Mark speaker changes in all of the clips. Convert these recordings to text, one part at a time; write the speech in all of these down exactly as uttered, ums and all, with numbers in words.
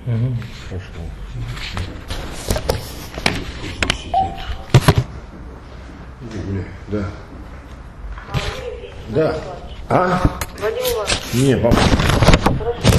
Speaker 1: Угу. Хорошо. Да. Да. А?
Speaker 2: Вадим Иванович.
Speaker 1: Не, папа.
Speaker 2: Хорошо.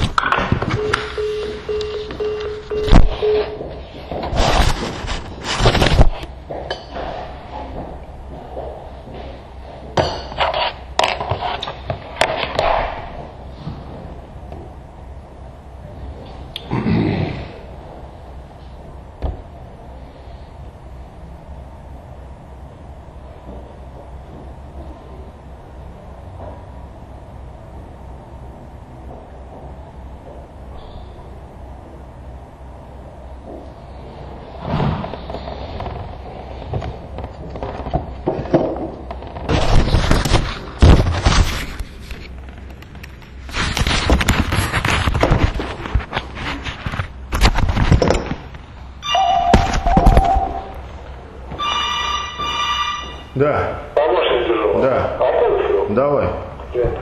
Speaker 1: Да.
Speaker 3: Помощник тяжело.
Speaker 1: Да.
Speaker 3: А ты?
Speaker 1: Давай.
Speaker 3: Да.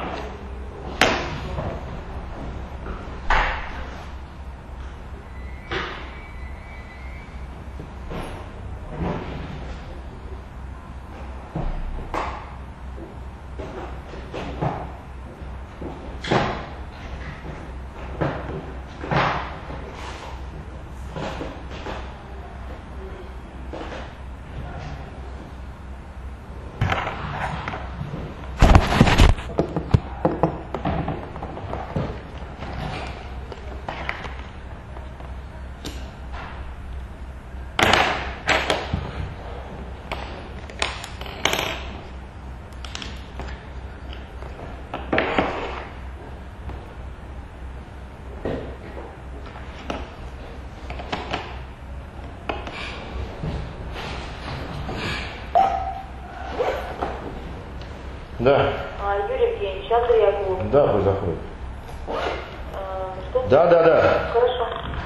Speaker 1: Да.
Speaker 2: А, Юрий Евгеньевич, Андрей Акулов.
Speaker 1: Да, пусть заходит.
Speaker 2: А, что?
Speaker 1: Да, да, да.
Speaker 2: Хорошо.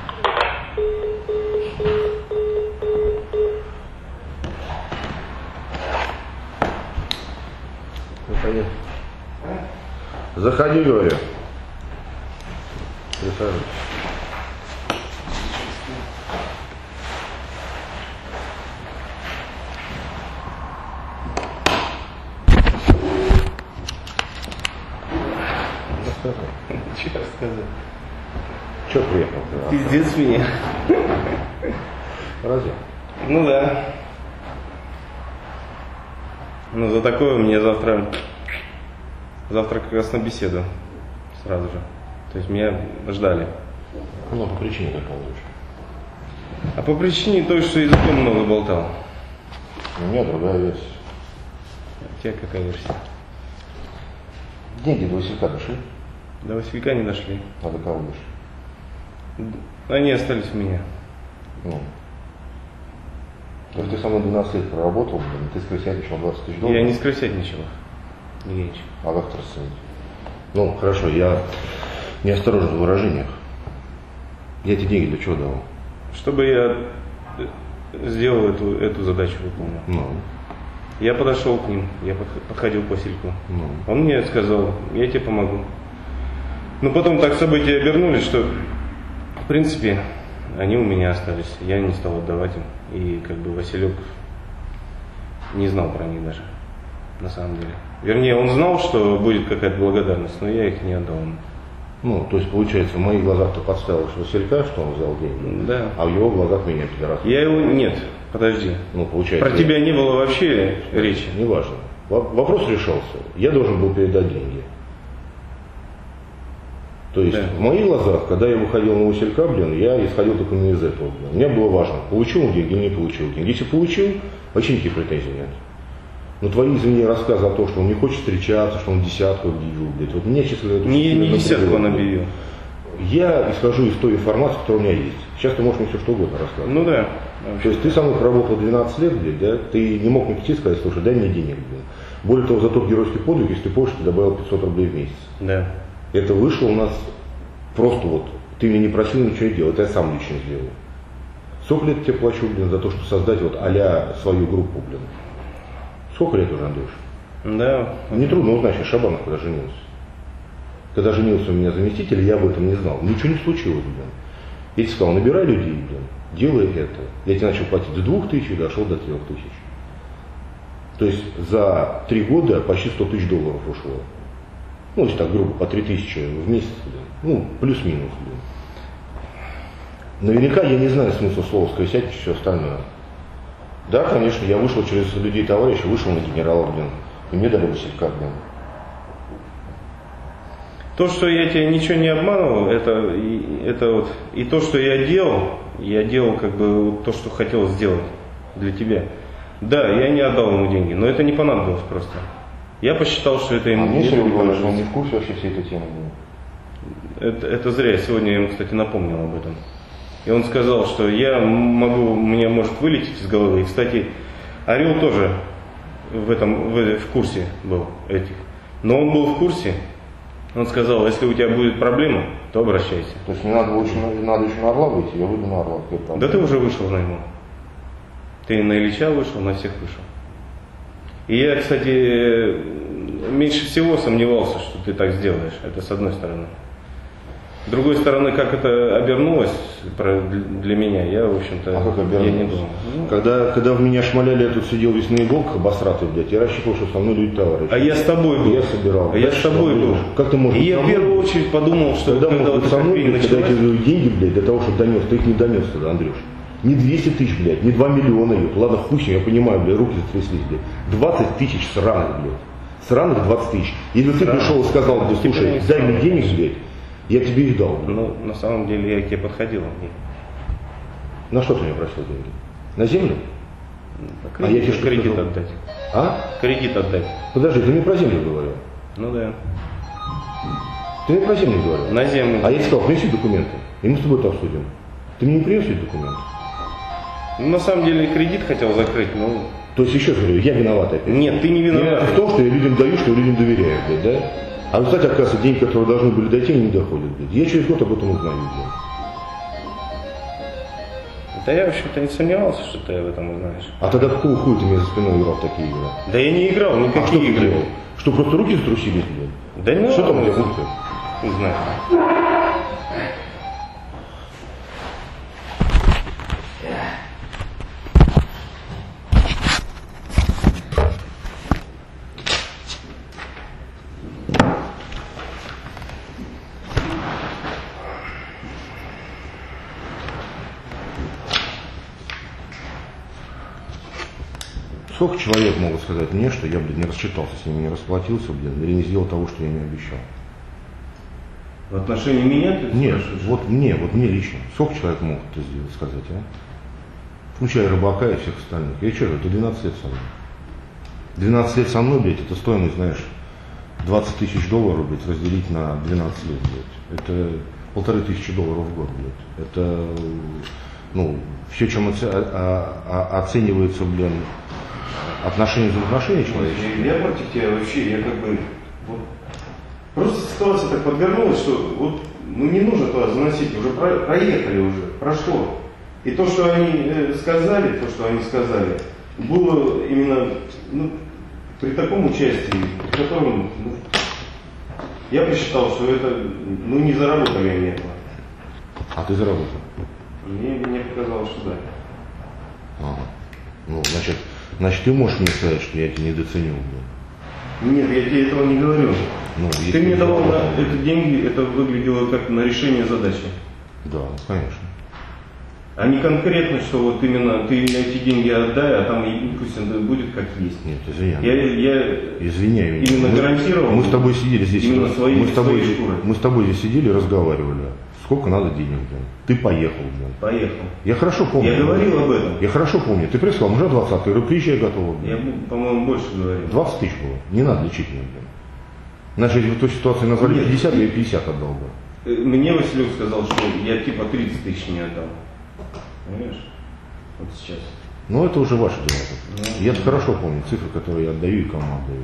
Speaker 1: Заходи. Заходи, говорю. Присаживайся.
Speaker 4: Что рассказать?
Speaker 1: Че приехал?
Speaker 4: Пиздец меня.
Speaker 1: Разве?
Speaker 4: Ну да. Ну за такое мне завтра, завтра как раз на беседу сразу же. То есть меня ждали.
Speaker 1: Ну, по причине какой лучше.
Speaker 4: А по причине той, что языком много болтал.
Speaker 1: У меня другая версия.
Speaker 4: У тебя какая версия?
Speaker 1: Деньги до Василька дошли?
Speaker 4: До Василька не дошли.
Speaker 1: А до кого дошли?
Speaker 4: Они остались у меня.
Speaker 1: Ну. То есть ты со мной двенадцать лет проработал, блин, ты скрысятничал двадцать тысяч долларов?
Speaker 4: Я не скрысятничал. Ильич.
Speaker 1: А как ты расценить? Ну, хорошо, я неосторожен в выражениях. Я эти деньги для чего давал?
Speaker 4: Чтобы я сделал эту, эту задачу, выполнил.
Speaker 1: Ну.
Speaker 4: Я подошел к ним, я подходил к Васильку.
Speaker 1: Ну.
Speaker 4: Он мне сказал, я тебе помогу. Но потом так события обернулись, что в принципе они у меня остались. Я не стал отдавать им. И как бы Василек не знал про них даже, на самом деле. Вернее, он знал, что будет какая-то благодарность, но я их не отдал ему.
Speaker 1: Ну, то есть, получается, в моих глазах ты подставил Василька, что он взял деньги,
Speaker 4: Да.
Speaker 1: а в его глазах меня пидорас.
Speaker 4: Я его... Нет, подожди.
Speaker 1: Ну, получается...
Speaker 4: Про тебя не было вообще речи.
Speaker 1: Неважно. Вопрос решался. Я должен был передать деньги. То есть,
Speaker 4: Да.
Speaker 1: в моих глазах, когда я выходил на Василька, блин, я исходил только не из этого, блин. Мне было важно, получил он деньги или не получил деньги. Если получил, вообще никаких претензий нет. Но твои, извини, рассказы о том, что он не хочет встречаться, что он десятку объявил, блядь, вот мне, честно говоря...
Speaker 4: Не, не десятку он объявил.
Speaker 1: Я исхожу из той информации, которая у меня есть. Сейчас ты можешь мне все что угодно рассказывать.
Speaker 4: Ну да.
Speaker 1: То есть ты со мной проработал двенадцать лет, блядь, да? Ты не мог мне прийти и сказать, слушай, дай мне денег, блядь. Более того, за тот геройский подвиг, если ты помнишь, ты добавил пятьсот рублей в месяц.
Speaker 4: Да.
Speaker 1: Это вышло у нас просто вот, ты меня не просил ничего делать, это я сам лично сделал. Сколько лет тебе плачу, блин, за то, чтобы создать вот а-ля свою группу, блин? Сколько лет уже, Андрюш?
Speaker 4: Да.
Speaker 1: Не трудно узнать, что Шабанов куда женился. Когда женился у меня заместитель, я об этом не знал. Ничего не случилось, блин. Я тебе сказал, набирай людей, блин, делай это. Я тебе начал платить до двух тысяч и дошел до трех тысяч. То есть за три года почти сто тысяч долларов ушло. Ну, если так грубо, по три тысячи в месяц, блин. Ну, плюс-минус, блин. Наверняка я не знаю смысла слова скрысять и все остальное. Да, конечно, я вышел через людей товарища, вышел на генерала, блин. И мне дали василька, блин.
Speaker 4: То, что я тебя ничего не обманывал, это, это вот, и то, что я делал, я делал как бы вот то, что хотел сделать для тебя. Да, я не отдал ему деньги, но это не понадобилось просто. Я посчитал, что это ему
Speaker 1: а мне
Speaker 4: не
Speaker 1: говорит, что он не в курсе вообще всей этой темы.
Speaker 4: Это, это зря. Сегодня я ему, кстати, напомнил об этом. И он сказал, что я могу, у меня может вылететь из головы. И, кстати, Орел тоже в этом в, в курсе был этих. Но он был в курсе. Он сказал, если у тебя будет проблема, то обращайся.
Speaker 1: То есть не надо, очень, надо еще на Орла выйти, я выйду на Орла.
Speaker 4: Да ты уже вышел на него. Ты на Ильича вышел, на всех вышел. И я, кстати, меньше всего сомневался, что ты так сделаешь. Это с одной стороны. С другой стороны, как это обернулось для меня, я, в общем-то,
Speaker 1: а как
Speaker 4: я не думал.
Speaker 1: Когда, когда в меня шмаляли, я тут сидел весь на иголках обосратый, блядь, я рассчитывал, что со мной люди товарищи.
Speaker 4: А я с тобой был.
Speaker 1: Я собирал.
Speaker 4: А я с тобой был.
Speaker 1: Как ты можешь
Speaker 4: И я в первую очередь подумал, что
Speaker 1: когда,
Speaker 4: когда,
Speaker 1: когда
Speaker 4: вот
Speaker 1: со мной, блядь, когда я
Speaker 4: началась...
Speaker 1: тебе даю деньги, блядь, для того, чтобы донес, ты их не донес сюда, Андрюш. Не двести тысяч, блядь, не два миллиона, блядь. Ладно, хуй с ним, я понимаю, блядь, руки затряслись, блядь. двадцать тысяч сраных, блядь. Сраных двадцать тысяч. Если ты пришел и сказал, блядь, слушай, дай мне денег, блядь, я тебе их дал. Блядь.
Speaker 4: Ну, на самом деле, я к тебе подходил.
Speaker 1: На что ты мне просил деньги? На землю?
Speaker 4: Кредит,
Speaker 1: а я тебе что
Speaker 4: кредит
Speaker 1: сказал?
Speaker 4: отдать.
Speaker 1: А?
Speaker 4: Кредит отдать.
Speaker 1: Подожди, ты мне про землю говорил.
Speaker 4: Ну да.
Speaker 1: Ты мне про землю говорил.
Speaker 4: На землю.
Speaker 1: А я тебе сказал, принеси документы. И мы с тобой это обсудим. Ты мне не принес эти документы?
Speaker 4: Ну, на самом деле, кредит хотел закрыть, но...
Speaker 1: То есть, еще раз говорю, я виноват опять.
Speaker 4: Нет, ты не виноват.
Speaker 1: Виноват в том, что я людям даю, что я людям доверяю, блядь, да? А в результате, оказывается, деньги, которые должны были дойти, они не доходят, блядь. Я через год об этом узнаю, блядь.
Speaker 4: Да я, в общем-то, не сомневался, что ты об этом узнаешь.
Speaker 1: А тогда какого хуя ты мне за спиной играл в такие игры?
Speaker 4: Да я не играл, никакие
Speaker 1: а что ты
Speaker 4: игры.
Speaker 1: делал? Что, просто руки затрусились, блядь?
Speaker 4: Да не
Speaker 1: Что там у
Speaker 4: надо,
Speaker 1: тебя руки?
Speaker 4: не знаю.
Speaker 1: Сколько человек могут сказать мне, что я, блядь, не рассчитался с ними, не расплатился, блядь, или не сделал того, что я не обещал?
Speaker 4: В отношении меня ты
Speaker 1: Нет,
Speaker 4: спрашиваешь?
Speaker 1: вот мне, вот мне лично. Сколько человек могут это сделать, сказать, а? Включая Рыбака и всех остальных. Я что, это двенадцать лет со мной. двенадцать лет со мной, блядь, это стоимость, знаешь, двадцать тысяч долларов, блядь, разделить на двенадцать лет, блядь. Это полторы тысячи долларов в год, блядь. Это, ну, все, чем оце- а- а- оценивается, блин, отношения взаимоотношения человеческие.
Speaker 4: Я против тебя вообще, я как бы... Вот, просто ситуация так подвернулась, что вот, ну не нужно туда заносить, уже про, проехали уже, прошло. И то, что они э, сказали, то, что они сказали, было именно ну, при таком участии, при котором ну, я посчитал, что это ну, не заработали они этого.
Speaker 1: А ты заработал?
Speaker 4: Мне, мне показалось, что да.
Speaker 1: Ага. Ну, значит, значит, ты можешь мне сказать, что я тебя недооценил, блин.
Speaker 4: Нет, я тебе этого не говорю.
Speaker 1: Ну,
Speaker 4: Ты
Speaker 1: если
Speaker 4: мне давал на
Speaker 1: заработал,
Speaker 4: эти деньги, это выглядело как на решение задачи.
Speaker 1: Да, конечно.
Speaker 4: А не конкретно, что вот именно ты эти деньги отдай, а там и пусть это будет как есть.
Speaker 1: Нет, извиняй.
Speaker 4: Я, я
Speaker 1: Извиняй меня.
Speaker 4: именно
Speaker 1: мы,
Speaker 4: гарантировал.
Speaker 1: Мы с тобой сидели здесь.
Speaker 4: Именно свои,
Speaker 1: мы, с тобой,
Speaker 4: свои шкуры.
Speaker 1: мы с тобой здесь сидели и разговаривали. Сколько надо денег, блин? Ты поехал, блин.
Speaker 4: Поехал.
Speaker 1: Я хорошо помню.
Speaker 4: Я говорил об этом.
Speaker 1: Я хорошо помню. Ты прислал, уже двадцатый, говорю, приезжай готово,
Speaker 4: Я,
Speaker 1: блин.
Speaker 4: по-моему, больше говорил.
Speaker 1: двадцать тысяч было. Не надо лечить меня, блин. Значит, если в той ситуации назвали
Speaker 4: Нет.
Speaker 1: пятьдесят, я пятьдесят отдал бы.
Speaker 4: Мне Василек сказал, что я типа тридцать тысяч не отдал. Понимаешь? Вот сейчас.
Speaker 1: Но это уже ваше дело.
Speaker 4: Ну,
Speaker 1: Я
Speaker 4: да.
Speaker 1: хорошо помню цифры, которые я отдаю и кому отдаю.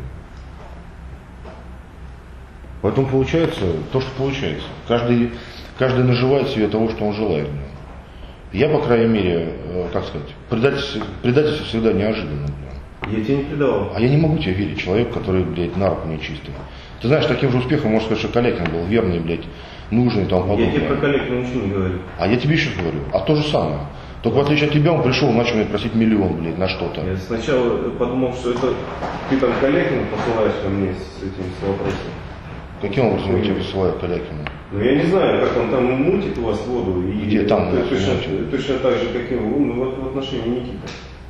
Speaker 1: Поэтому получается то, что получается. Каждый, каждый наживает себе того, что он желает. Я, по крайней мере, как сказать, предательство, предательство всегда неожиданно.
Speaker 4: Я тебя не предавал.
Speaker 1: А я не могу тебе верить, человек, который, блядь, на руку нечистый. Ты знаешь, таким же успехом можно сказать, что Калякин был верный, блядь, нужный и тому подобное.
Speaker 4: Я тебе про Калякина ничего не говорю.
Speaker 1: А я тебе еще говорю, а то же самое. Только в отличие от тебя он пришел, начал мне просить миллион, блядь, на что-то.
Speaker 4: Я сначала подумал, что это ты там Калякина посылаешь ко мне с этим с вопросом.
Speaker 1: Каким образом я тебе посылаю Калякина?
Speaker 4: Ну я не знаю, как он там мутит у вас воду. И
Speaker 1: где там?
Speaker 4: Точно, точно так же, как и ну, вот в отношении Никиты.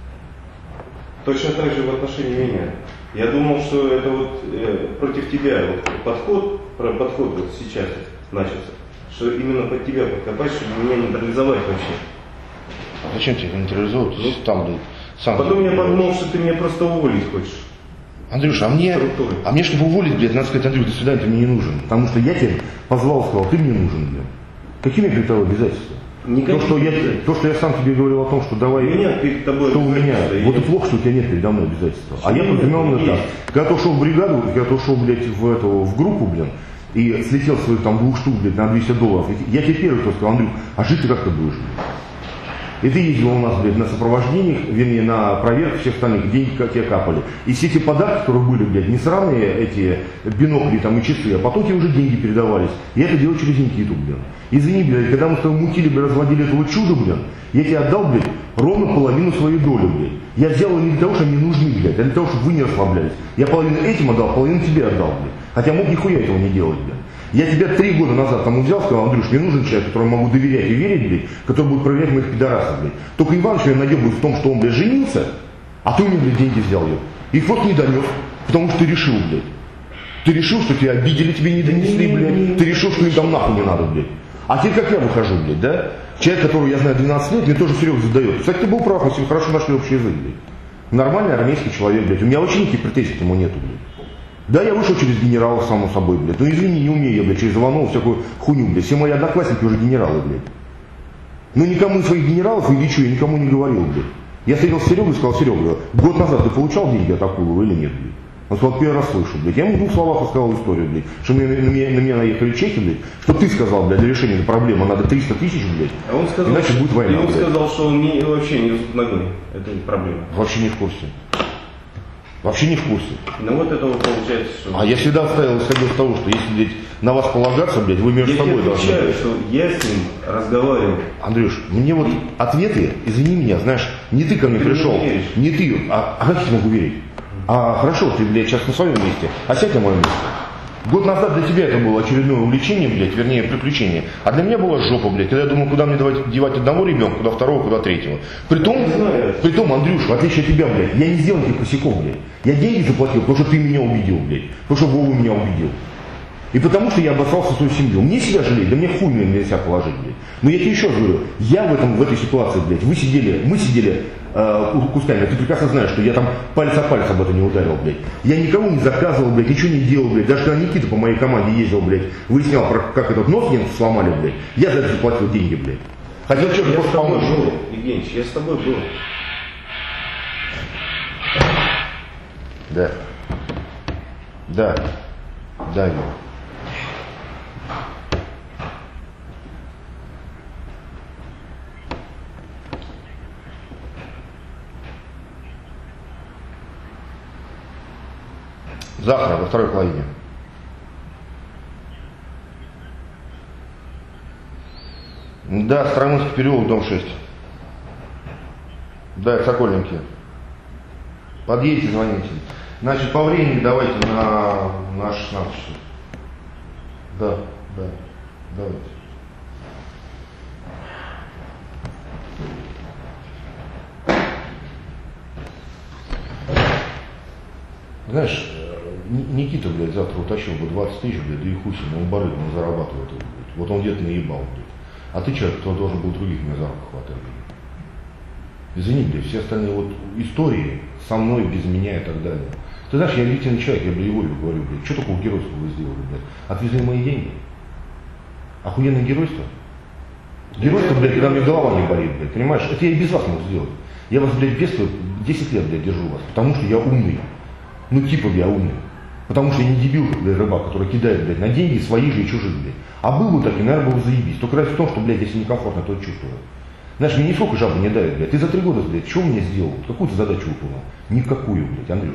Speaker 4: Точно так же в отношении меня. Я думал, что это вот э, против тебя вот, подход, подход вот сейчас начался. Что именно под тебя подкопать, чтобы меня нейтрализовать вообще.
Speaker 1: А зачем тебе нейтрализовать? Ну, там, блядь, сам.
Speaker 4: Потом я подумал, что ты меня просто уволить хочешь.
Speaker 1: Андрюш, а мне, а мне, чтобы уволить, блядь, надо сказать, Андрюш, до свидания, ты мне не нужен. Потому что я тебе позвал, сказал, ты мне нужен, блядь. Какими перед тобой обязательства? То что, я, то, что я сам тебе говорил о том, что давай,
Speaker 4: меня перед тобой
Speaker 1: что у меня, вот и плохо, что у тебя нет передо мной обязательства. А я подумал на так. Когда ты ушел в бригаду, когда ты ушел, блядь, в, эту, в группу, блин, и слетел своих там двух штук, блядь, на двести долларов, я тебе первый кто сказал, Андрюх, а жить ты как ты будешь, блядь? И ты ездил у нас, блядь, на сопровождениях, вернее, на проверку всех остальных, деньги как тебе капали. И все эти подарки, которые были, блядь, не сраные эти бинокли там и часы, а потом тебе уже деньги передавались. И это делал через Никиту, блядь. Извини, блядь, когда мы с тобой мутили, блядь, разводили этого чуда, блядь, я тебе отдал, блядь, ровно половину своей доли, блядь. Я сделал не для того, что они нужны, блядь, а для того, чтобы вы не расслаблялись. Я половину этим отдал, половину тебе отдал, блядь. Хотя мог нихуя этого не делать, блядь. Я тебя три года назад там взял, сказал, Андрюш, мне нужен человек, которому могу доверять и верить, блядь, который будет проверять моих пидорасов, блядь. Только Иванович меня наебывает в том, что он, блядь, женился, а ты у меня, блядь, деньги взял, блядь. Их просто не донес, потому что ты решил, блядь. Ты решил, что тебя обидели, тебе не донесли, блядь. Ты решил, что им там нахуй не надо, блядь. А теперь как я выхожу, блядь, да? Человек, которого я знаю двенадцать лет, мне тоже Серега задает. Кстати, ты был прав, мы с ним хорошо нашли общий язык, блядь. Нормальный армейский человек, блядь. У меня вообще никаких претензий к нему нету, блядь. Да, я вышел через генерала, само собой, блядь. Ну извини, не умею я, блядь, через Иванова всякую хуйню, блядь. Все мои одноклассники уже генералы, блядь. Ну никому из своих генералов и лечу я никому не говорил, блядь. Я встретился с Серегой и сказал, Серега, год назад ты получал деньги от Акулова или нет, блядь? Он сказал, первый раз слышу, блядь. Я ему в двух словах рассказал историю, блядь. Что на, на, меня, на меня наехали чехи, блядь. Что ты сказал, блядь, для решения проблемы надо триста тысяч, блядь.
Speaker 4: А он сказал,
Speaker 1: иначе будет война,
Speaker 4: и он
Speaker 1: блядь.
Speaker 4: сказал, что он не, вообще не зуб ногой. Это не проблема.
Speaker 1: Вообще не в курсе. Вообще не в курсе.
Speaker 4: Ну вот это вот получается, что...
Speaker 1: А я всегда ставил, исходил из того, что если, блядь, на вас полагаться, блядь, вы между
Speaker 4: я
Speaker 1: собой должны.
Speaker 4: Я отвечаю, что я с ним разговаривал.
Speaker 1: Андрюш, мне вот ответы, извини меня, знаешь, не ты ко мне
Speaker 4: ты
Speaker 1: пришел,
Speaker 4: не,
Speaker 1: не ты, а, а как я тебе могу верить? А хорошо, ты, блядь, сейчас на своем месте, а сядь на моем месте. Год назад для тебя это было очередное увлечение, блядь, вернее, приключение. А для меня была жопа, блядь, когда я думал, куда мне давать, девать одного ребенка, куда второго, куда третьего. Притом, притом, Андрюш, в отличие от тебя, блядь, я не сделал никаких косяков, блядь. Я деньги заплатил, потому что ты меня убедил, блядь. Потому что Вова меня убедил. И потому что я обосрался свою семью. Мне себя жалеть, да мне хуй на меня себя положить, блядь. Но я тебе еще раз говорю, я в, этом, в этой ситуации, блядь, вы сидели, мы сидели э, кусками, ты прекрасно знаешь, что я там палец о палец об этом не ударил, блядь. Я никому не заказывал, блядь, ничего не делал, блядь. Даже когда Никита по моей команде ездил, блядь, выяснял, про, как этот нос немцы сломали, блядь, я за это заплатил деньги, блядь. Хотел что-то просто помочь.
Speaker 4: Был, Евгеньевич, я с тобой был.
Speaker 1: Да. Да. Да, Иван. Завтра, во второй половине. Да, Старомынский переулок, дом шесть. Да, это Сокольники. Подъедете, звоните. Значит, по времени давайте на, на шестнадцать часов. Да, да, давайте. Знаешь, Никита, блядь, завтра утащил бы двадцать тысяч, блядь, да и хуй себе, он барыга, он зарабатывает, блядь. Вот он где-то наебал, блядь. А ты человек, кто должен был других меня за руку хватать, блядь. Извини, блядь, все остальные вот истории со мной, без меня и так далее. Ты знаешь, я объективный человек, я боевой говорю, блядь, что такого геройства вы сделали, блядь? Отвезли мои деньги. Охуенное геройство. Геройство, блядь, когда мне голова не болит, блядь, понимаешь? Это я и без вас мог сделать. Я вас, блядь, без десять лет, блядь, держу вас, потому что я умный. Ну, типа я умный. Потому что я не дебил, блядь, рыбак, который кидает, блядь, на деньги свои же и чужих, блядь. А был бы так, и, наверное, был бы заебись. Только разница в том, что, блядь, если некомфортно, то чувствую. Знаешь, мне нисколько жабы не дают, блядь. Ты за три года, блядь, что мне сделал? Какую ты задачу выполнил? Никакую, блядь, Андрюш.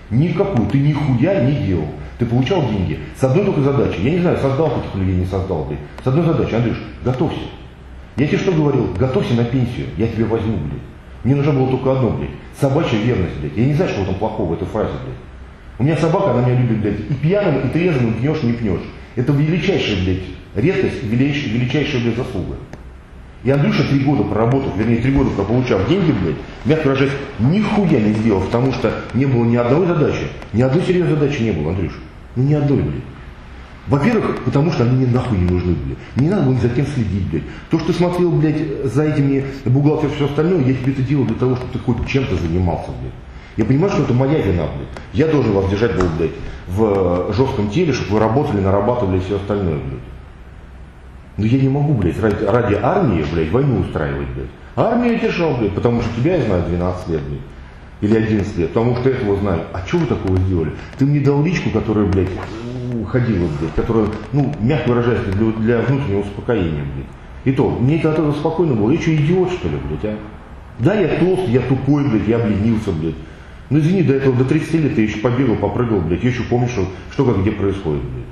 Speaker 1: Никакую. Ты нихуя не делал. Ты получал деньги с одной только задачей. Я не знаю, создал таких людей, не создал, блядь. С одной задачей. Андрюш, готовься. Я тебе что говорил? Готовься на пенсию. Я тебя возьму, блядь. Мне нужно было только одно, блядь. Собачья верность, блядь. Я не знаю, что там плохого в этой фразе, блядь. У меня собака, она меня любит, блядь. И пьяным, и трезвым пнешь, не пнешь. Это величайшая, блядь, редкость, величайшая, величайшая, блядь, заслуга. И Андрюша три года проработав, вернее, три года получав деньги, блядь, мягко выражаясь, нихуя не сделал, потому что не было ни одной задачи, ни одной серьезной задачи не было, Андрюша. Ну ни одной, блядь. Во-первых, потому что они мне нахуй не нужны, блядь. Не надо было ни за кем следить, блядь. То, что ты смотрел, блядь, за этими бухгалтерами и все остальное, я тебе это делал для того, чтобы ты хоть чем-то занимался, блядь. Я понимаю, что это моя вина, блядь. Я должен вас держать, был, блядь, в жестком теле, чтобы вы работали, нарабатывали и все остальное, блядь. Но я не могу, блядь, ради, ради армии, блядь, войну устраивать, блядь. Армию я держал, блядь, потому что тебя я знаю двенадцать лет, блядь. Или одиннадцать лет, потому что этого знаю. А что вы такого сделали? Ты мне дал личку, которая, блядь, ходила, блядь, которая, ну, мягко выражаясь, для, для внутреннего успокоения, блядь. И то, мне это от этого спокойно было. Я что, идиот, что ли, блядь, а? Да, я толстый, я тупой, блядь, я обленился, блядь. Ну, извини, до этого, до тридцати лет я еще побегал, попрыгал, блядь, я еще помню, что, что как где происходит, блядь.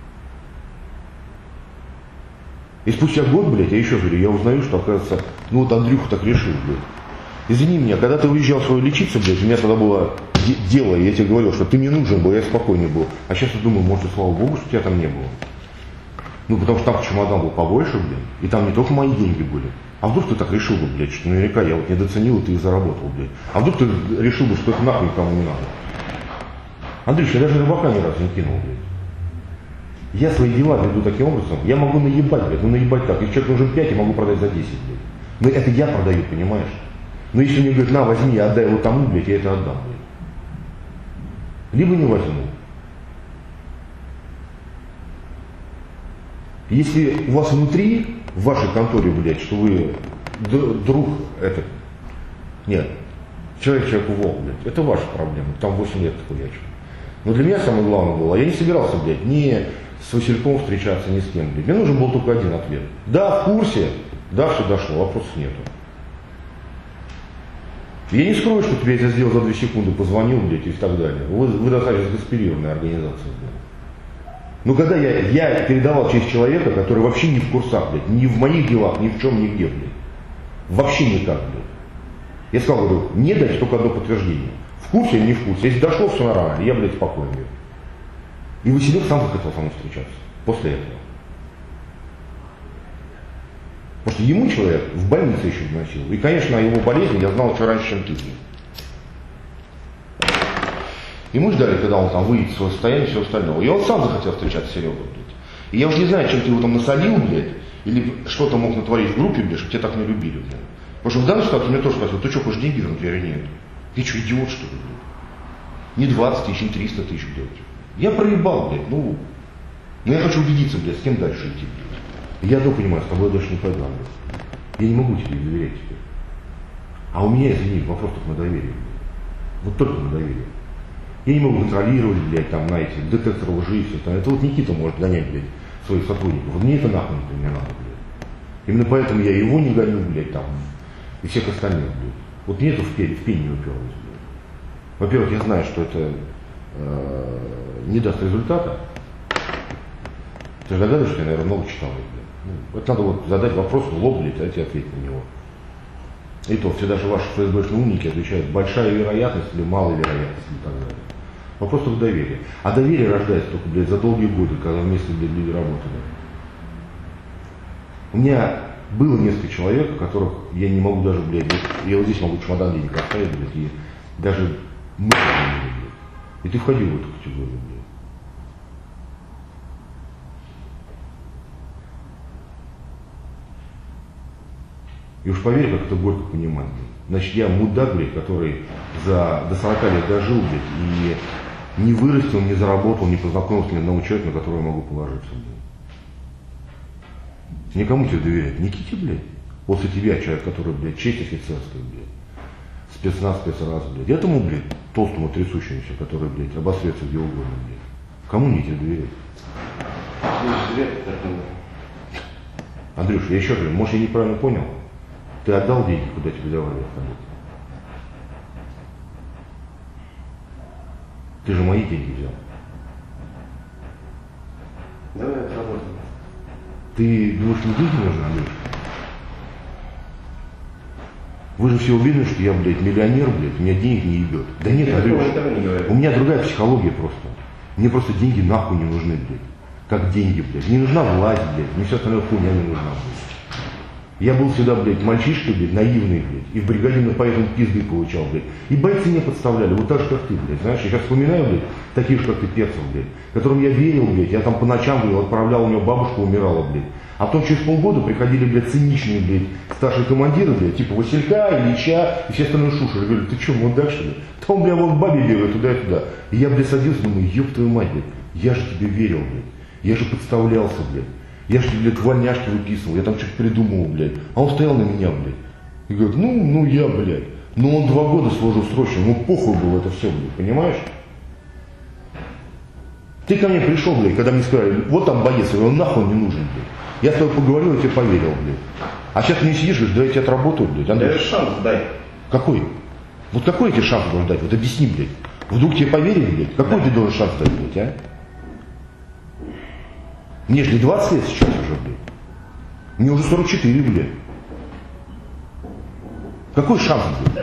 Speaker 1: И спустя год, блядь, я еще говорю, я узнаю, что, оказывается, ну вот Андрюха так решил, блядь. Извини меня, когда ты уезжал свое лечиться, блядь, у меня тогда было дело, и я тебе говорил, что ты мне нужен был, я спокойнее был. А сейчас я думаю, может, и слава богу, что тебя там не было. Ну, потому что там чемодан был побольше, блядь, и там не только мои деньги были. А вдруг ты так решил бы, блядь, что наверняка я вот недооценил, и ты их заработал, блядь. А вдруг ты решил бы, что это нахуй никому не надо. Андрюш, я даже рыбака ни разу не кинул, блядь. Я свои дела веду таким образом, я могу наебать, блядь, ну наебать так. Если человек нужен пять, я могу продать за десять, блядь. Но это я продаю, понимаешь? Но если мне говорят, на, возьми, отдай его тому, блядь, я это отдам, блядь. Либо не возьму. Если у вас внутри, в вашей конторе, блядь, что вы друг, это, нет, человек человеку волк, блядь, это ваша проблема, там восемь лет хуячу. Но для меня самое главное было, я не собирался, блядь, ни с Васильком встречаться, ни с кем, блядь. Мне нужен был только один ответ. Да, в курсе, да, все дошло, вопросов нету. Я не скрою, что тебе это сделал за две секунды, позвонил, блядь, и так далее. Вы, вы достаточно заспирированная организация, блядь. Но когда я, я передавал честь человека, который вообще не в курсах, блядь, ни в моих делах, ни в чем, нигде, блядь. Вообще никак, блядь. Я сказал, говорю, мне дать только одно подтверждение. В курсе или не в курсе. Если дошло, все нормально, я, блядь, спокоен, блядь. И Василек сам захотел со мной встречаться. После этого. Потому что ему человек в больнице еще не носил. И, конечно, о его болезни я знал еще раньше, чем ты. И мы ждали, когда он там выйдет в свое состояние и все остальное. И он сам захотел встречаться с Серегой, блядь. И я уже не знаю, чем ты его там насолил, блядь, или что-то мог натворить в группе, блядь, чтобы тебя так не любили, блядь. Потому что в данной ситуации мне тоже спросил, ты что, хочешь деньги вернуть? Я говорю, нет. Ты что, идиот, что ли, блядь? Не двадцать тысяч, не триста тысяч, блядь. Я проебал, блядь, ну. Но я хочу убедиться, блядь, с кем дальше идти, блядь. Я одно понимаю, с тобой дальше не пойду, блядь. Я не могу тебе доверять теперь. А у меня, извини, вопрос только на доверие, блядь. Вот только на доверие. Я не могу контролировать, блядь, там, знаете, детектор лжи и все это. Это вот Никита может гонять, блядь, своих сотрудников. Вот мне это нахуй не надо, блядь. Именно поэтому я его не гоню, блядь, там, и всех остальных, блядь. Вот мне это в пень, в пень не уперлось, блядь. Во-первых, я знаю, что это э, не даст результата. Ты же догадываешься, что я, наверное, много читал, блядь. Ну, это надо вот задать вопрос в лоб, блядь, а тебе ответить на него. И то, все даже ваши ФСБшные умники отвечают, большая вероятность или малая вероятность и так далее. Вопрос только доверия. А доверие рождается только, блядь, за долгие годы, когда вместе, блядь, люди работали. У меня было несколько человек, которых я не могу даже, блядь, вот, я вот здесь могу чемодан денег оставить, блядь, и даже мысли не было, блядь. И ты входил в эту категорию, блядь. И уж поверь, как это горько понимать, блядь. Значит, я мудак, блядь, который за, до сорока лет дожил, блядь, и не вырастил, не заработал, не познакомился ни одного человека, на которого я могу положиться, блядь. Никому тебе доверять. Никите, блядь. После тебя человек, который, блядь, честь офицерская, блядь. Спецназ, спецраз, блядь. Этому, блядь, толстому трясущемуся, который, блядь, обосрется где угодно, блядь. Кому мне тебе доверять? Андрюш, я еще говорю, может, я неправильно понял? Ты отдал деньги, куда тебе давали отходить? Ты же мои деньги взял.
Speaker 4: Давай отработаем.
Speaker 1: Ты думаешь, мне деньги нужны, Андрюш? Вы же все уверены, что я, блядь, миллионер, блядь, у меня денег не ебет. Да нет, Андрюш, у меня другая психология просто. Мне просто деньги нахуй не нужны, блядь. Как деньги, блядь. Не нужна власть, блядь. Мне все остальное хуйня не нужна, блядь. Я был всегда, блядь, мальчишкой, блядь, наивный, блядь. И в бригаде на поэтому пизды получал, блядь. И бойцы не подставляли, вот так же, как ты, блядь. Знаешь, я сейчас вспоминаю, блядь, таких же, как ты, перцев, блядь, которым я верил, блядь. Я там по ночам, блядь, отправлял, у него бабушка умирала, блядь. А потом через полгода приходили, блядь, циничные, блядь, старшие командиры, блядь, типа Василька, Ильича и все остальные шушеры. Я говорю, ты что, мудак, что ли? Там, блядь, вон бабе бегает туда и туда. И я, блядь, садился, думаю, ёб твою мать, блядь, я же тебе верил, блядь. Я же подставлялся, блядь. Я же, блядь, вольняшки выписывал, я там что-то придумывал, блядь. А он стоял на меня, блядь. И говорит, ну, ну я, блядь. Ну он два года служил срочно, ему похуй было это все, блядь, понимаешь? Ты ко мне пришел, блядь, когда мне сказали, вот там боец, он нахуй не нужен, блядь. Я с тобой поговорил, я тебе поверил, блядь. А сейчас ты не сидишь, говоришь, да я тебе отработаю, блядь. Андрей,
Speaker 4: дай шанс, дай.
Speaker 1: Какой? Вот какой я тебе шанс должен дать? Вот объясни, блядь. Вдруг тебе поверить, блядь? Какой да. ты должен шанс дать, блядь, а? Мне же не двадцать лет сейчас уже, блядь. Мне уже сорок четыре, блядь. Какой шанс, блядь?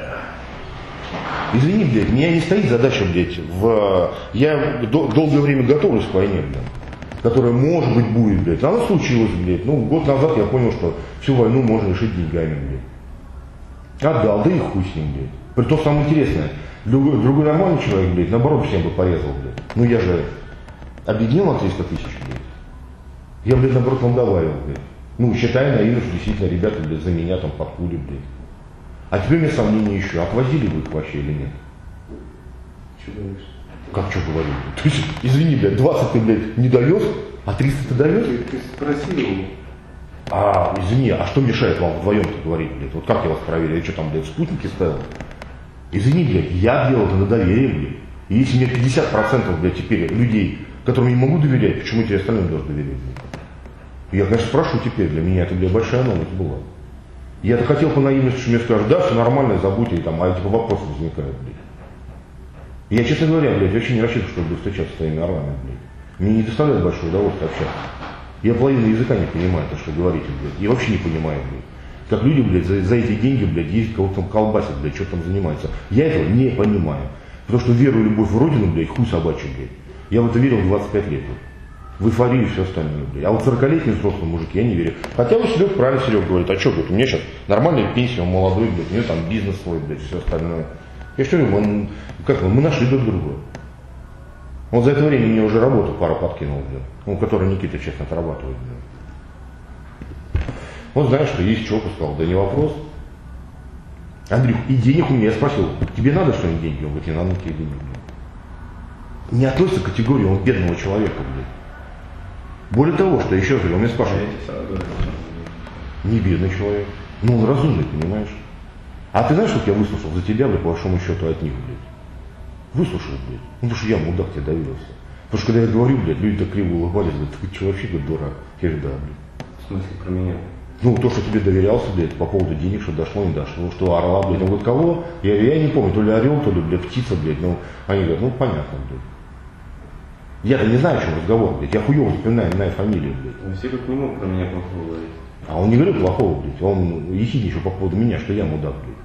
Speaker 1: Извини, блядь, у меня не стоит задача, блядь, в... Я дол- долгое время готовлюсь к войне, блядь, которая, может быть, будет, блядь. Она случилась, блядь. Ну, год назад я понял, что всю войну можно решить деньгами, блядь. Отдал, да и хуй с ним, блядь. Притом, самое интересное, другой, другой нормальный человек, блядь, наоборот, всем бы порезал, блядь. Ну, я же объединил на триста тысяч, блядь. Я, блядь, наоборот, вам добавил, блядь. Ну, считай наивно, что действительно ребята, блядь, за меня там под пули, блядь. А теперь у меня сомнения еще, отвозили вы их вообще или нет?
Speaker 4: Что говоришь?
Speaker 1: Как что говорю? То есть, извини, блядь, двадцать ты, блядь, не довез, а триста ты довез?
Speaker 4: Ты, ты спросил его.
Speaker 1: А, извини, а что мешает вам вдвоем-то говорить, блядь? Вот как я вас проверил? Я что там, блядь, спутники ставил? Извини, блядь, я делал это на доверие, блядь. И если мне пятьдесят процентов, блядь, теперь людей, которым я не могу доверять, почему тебе остальным должен доверять, блядь? Я, конечно, спрашиваю теперь, для меня это, блядь, большая новость была. Я-то хотел по наивности, что мне скажут, да, все нормально, забудьте, там, а типа вопросы возникают, блядь. Я, честно говоря, блядь, вообще не рассчитывал, что буду встречаться с твоими орлами, блядь. Мне не доставляет большое удовольствие общаться. Я половину языка не понимаю, то, что говорите, блядь. Я вообще не понимаю, блядь. Как люди, блядь, за, за эти деньги, блядь, ездят, кого-то там колбасят, блядь, что там занимаются. Я этого не понимаю. Потому что веру и любовь в родину, блядь, хуй собачий, блядь. Я в это верил в двадцать пять лет, блядь. В эйфорию и все остальное, блядь. А вот сорокалетний взрослый мужик, я не верю. Хотя вот Серег, правильно Серег говорит, а что, говорит, у меня сейчас нормальная пенсия, он молодой, блядь, у него там бизнес свой, блядь, все остальное. Я что говорю, он, как он, мы нашли друг друга. Он за это время мне уже работу пару подкинул, блядь. Ну, который Никита, честно, отрабатывает, блядь. Вот знаешь, что есть что, сказал, да не вопрос. Андрюх, и денег у меня, я спросил, тебе надо что-нибудь деньги? Он говорит, не надо тебе денег, блядь. Не относится к категории он бедного человека, блядь. Более того, что еще же, он меня спрашивает, не бедный человек, но он разумный, понимаешь? А ты знаешь, что я выслушал за тебя, блядь, по большому счету от них, блядь? Выслушал, блядь. Ну, потому что я, мудак, тебе доверился. Потому что когда я говорю, блядь, люди так криво улыбались, говорят, ты что, вообще, говорит, дурак? Я говорю, да, блядь.
Speaker 4: В смысле, про меня?
Speaker 1: Ну, то, что тебе доверялся, блядь, по поводу денег, что дошло, не дошло, что орла, блядь. Он говорит, кого? Я, я не помню, то ли орел, то ли, блядь, птица, блядь. Ну, они говорят, ну, понятно, блядь. Я-то не знаю, о чем разговор, блядь. Я хуёво запоминаю имена и фамилии, блядь.
Speaker 4: Василий не мог про меня плохого говорить.
Speaker 1: А он не говорил плохого, блядь. Он ехидничал по поводу меня, что я мудак, блядь.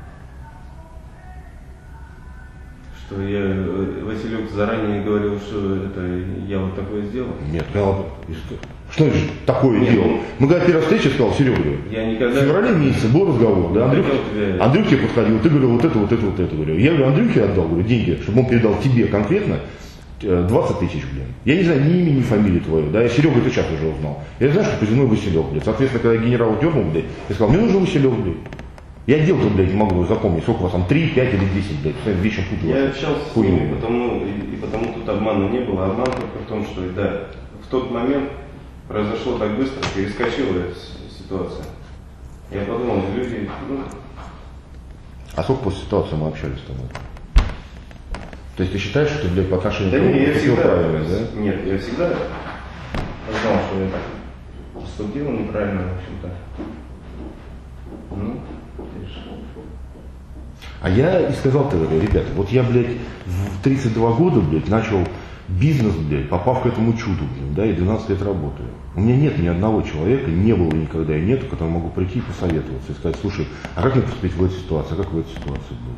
Speaker 4: Что я, Василек заранее говорил, что это я вот такое сделал?
Speaker 1: Нет, сказал, что это такое
Speaker 4: Нет,
Speaker 1: делал?
Speaker 4: ну,
Speaker 1: Мы когда первая встреча, сказал, Серега,
Speaker 4: я никогда...
Speaker 1: в феврале месяце был разговор, да, Андрюх,
Speaker 4: тебя...
Speaker 1: Андрюх тебе подходил, ты говорил вот это, вот это, вот это, говорю. Я говорю, Андрюхе отдал, говорю, деньги, чтобы он передал тебе конкретно двадцать тысяч, блин. Я не знаю ни имени, ни фамилии твою, да, я Серега это сейчас уже узнал. Я знаю, что позывной Василек, блядь. Соответственно, когда генерал дернул, блядь, я сказал, мне нужен Василек, блядь. Я делал-то, блядь, не могу запомнить, сколько у вас там, три, пять или десять, блядь, в своем вещем пути.
Speaker 4: Я общался с ними, потому, и, и потому тут обмана не было. Обман только в том, что, да, в тот момент произошло так быстро, перескочила эта ситуация. Я подумал, люди, ну...
Speaker 1: А сколько после ситуации мы общались с тобой? То есть ты считаешь, что ты, блядь, по отношению
Speaker 4: да
Speaker 1: к
Speaker 4: нет, я всегда,
Speaker 1: правильно, да?
Speaker 4: Нет, я всегда знал, что я так поступил неправильно, в общем-то. Ну,
Speaker 1: А я и сказал-то, говорю, ребята, вот я, блядь, в тридцать два года, блядь, начал бизнес, блядь, попав к этому чуду, блядь, да, и двенадцать лет работаю. У меня нет ни одного человека, не было никогда и нету, которому могу прийти и посоветоваться, и сказать, слушай, а как мне поступить в этой ситуации, а как в этой ситуации будет?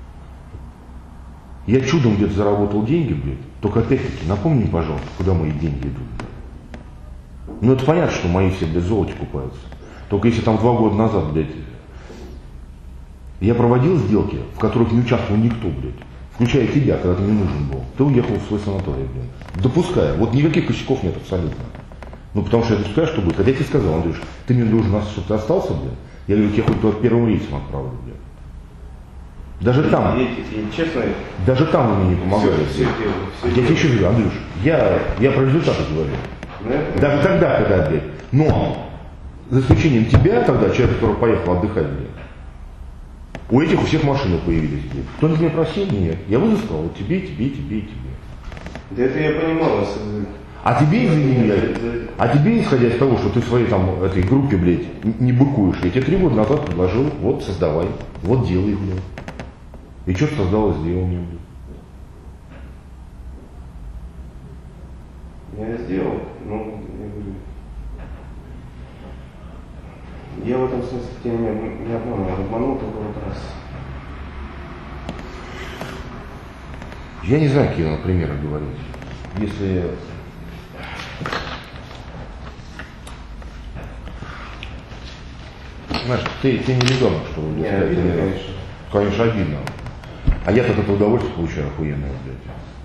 Speaker 1: Я чудом где-то заработал деньги, блядь, только опять-таки, напомни, пожалуйста, куда мои деньги идут, блядь. Ну это понятно, что мои все, блядь, золоте купаются. Только если там два года назад, блядь, я проводил сделки, в которых не участвовал никто, блядь, включая тебя, когда ты мне нужен был, ты уехал в свой санаторий, блядь. Допуская, вот никаких косяков нет абсолютно. Ну потому что я допускаю, что будет. Хотя я тебе сказал, Андрюш, ты мне нужен, чтобы ты остался, блядь. Я говорю, я хоть туда первым рейсом отправлю, блядь. Даже там,
Speaker 4: я, я, честно,
Speaker 1: даже там вы мне не помогали.
Speaker 4: Все, все делаю, все
Speaker 1: я тебе еще говорю, Андрюш, я, я про результаты говорю.
Speaker 4: Да?
Speaker 1: Даже тогда, когда, блядь. Но, за исключением тебя тогда, человек, который поехал отдыхать, блядь, у этих у всех машины появились, блядь. Кто-нибудь меня просил? Нет. Я выискал вот тебе, тебе, тебе и тебе.
Speaker 4: Да это я понимал.
Speaker 1: А тебе, извини меня, а тебе, исходя из того, что ты в своей там этой группе, блядь, не быкуешь, я тебе три года назад предложил, вот создавай, вот делай, блядь. И что создал и сделал мне,
Speaker 4: блядь. Я сделал, ну, я говорю. Я в этом смысле тебя не, не обманул, я обманул только вот раз.
Speaker 1: Я не знаю, какие надо примеры говорить. Если... Знаешь, ты, ты не ребенок, что вы
Speaker 4: Не, обидно, конечно.
Speaker 1: Конечно, обидно. А я от этого удовольствие получаю охуенное, блядь.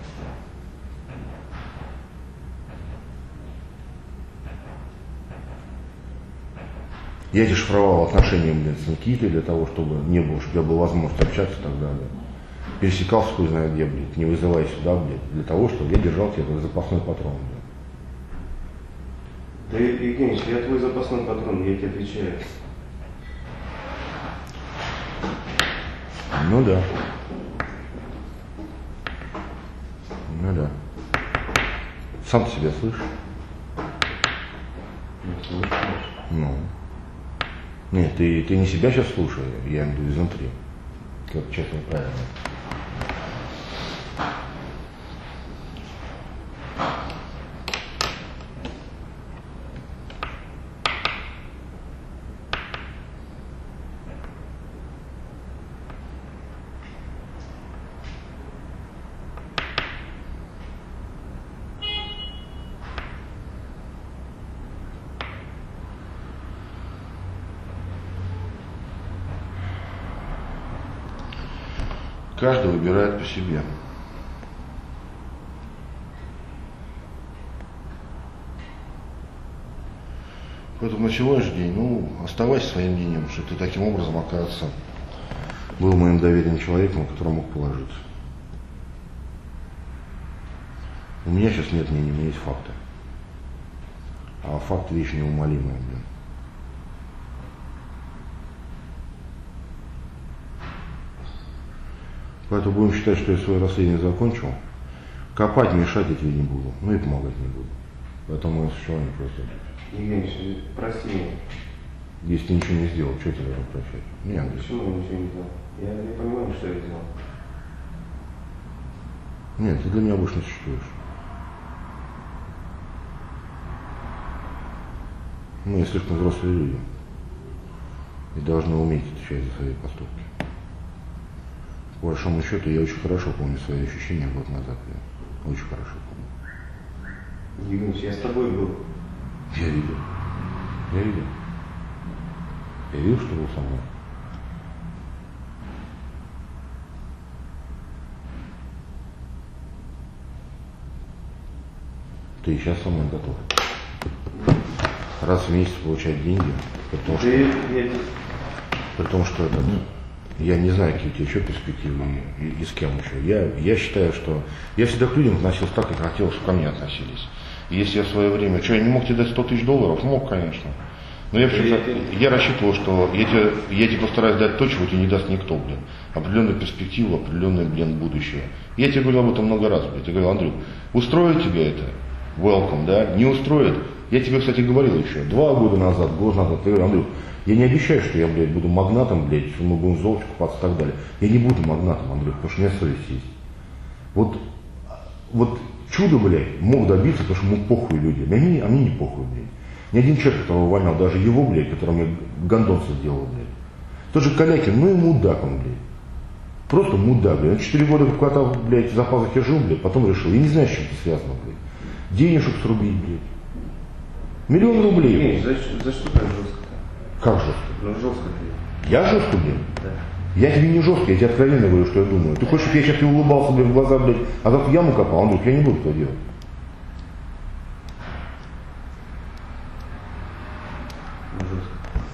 Speaker 1: Я дешифровал отношения, блядь, с Никитой для того, чтобы не было, чтобы у тебя была возможность общаться и так далее. Пересекался, хуй знает где, блядь, не вызывай сюда, блядь, для того, чтобы я держал тебя как запасной патрон, блядь.
Speaker 4: Да, Евгений, я твой запасной патрон, я тебе отвечаю.
Speaker 1: Ну да. Ну да. Сам ты себя слышишь? Ну. Нет, ты, ты не себя сейчас слушай, я имею в виду изнутри. Как честно и правильно. Каждый выбирает по себе. Поэтому на сегодняшний день, ну, оставайся своим мнением, что ты таким образом, оказывается, был моим доверенным человеком, на которого мог положиться. У меня сейчас нет мнения, у меня есть факты. А факт вещь неумолимая, блин. Поэтому будем считать, что я свое расследование закончил. Копать, мешать я тебе не буду. Ну и помогать не буду. Поэтому я сначала не просто.
Speaker 4: Евгений, прости меня.
Speaker 1: Если ты ничего не сделал, что тебе должен прощать? Не, Андрей.
Speaker 4: Почему я ничего не сделал? Я не понимаю, что я сделал.
Speaker 1: Нет, ты для меня больше не существуешь. Мы слишком взрослые люди. И должны уметь отвечать за свои поступки. По большому счету, я очень хорошо помню свои ощущения год назад. Я очень хорошо помню.
Speaker 4: Евгений, я с тобой был.
Speaker 1: Я видел. Я видел. Я видел, что был со мной. Ты и сейчас со мной готов. Раз в месяц получать деньги, при том, что,
Speaker 4: я...
Speaker 1: при том, что это, ну, я не знаю, какие у тебя еще перспективы и, и, и с кем еще. Я, я считаю, что я всегда к людям относился так, как хотел, чтобы ко мне относились. И если я в свое время, что, я не мог тебе дать сто тысяч долларов? Мог, конечно. Но я, я, я рассчитывал, что я тебе, я тебе постараюсь дать то, чего тебе не даст никто, блин. Определенную перспективу, определенное, блин, будущее. Я тебе говорил об этом много раз, блин. Я говорил, Андрюк, устроит тебе это? Welcome, да? Не устроит? Я тебе, кстати, говорил еще, два года назад, год назад, я говорю, Андрюх, я не обещаю, что я, блядь, буду магнатом, блядь, что мы будем золото купаться и так далее. Я не буду магнатом, Андрюх, потому что у меня совесть есть. Вот, вот чудо, блядь, мог добиться, потому что ему похуй люди. А мне, а мне не похуй, блядь. Ни один человек, которого увольнял, даже его, блядь, который мне гондонца сделал, блядь. Тот же Калякин, ну и мудак он, блядь. Просто мудак, блядь. Он четыре года катал, блядь, за пазухи жил, блядь, потом решил. Я не знаю, с чем это связано, блядь. Денежек срубить, блядь. Миллион рублей.
Speaker 4: Евгений, за, за что так жестко-то?
Speaker 1: Как жестко?
Speaker 4: Ну жестко ты.
Speaker 1: Я жестко, блядь?
Speaker 4: Да.
Speaker 1: Я тебе не жесткий, я тебе откровенно говорю, что я думаю. Ты хочешь, чтобы я сейчас тебе улыбался, блядь, в глаза, блядь, а как яму копал? Андрюх, я не буду этого делать.
Speaker 4: Ну жестко.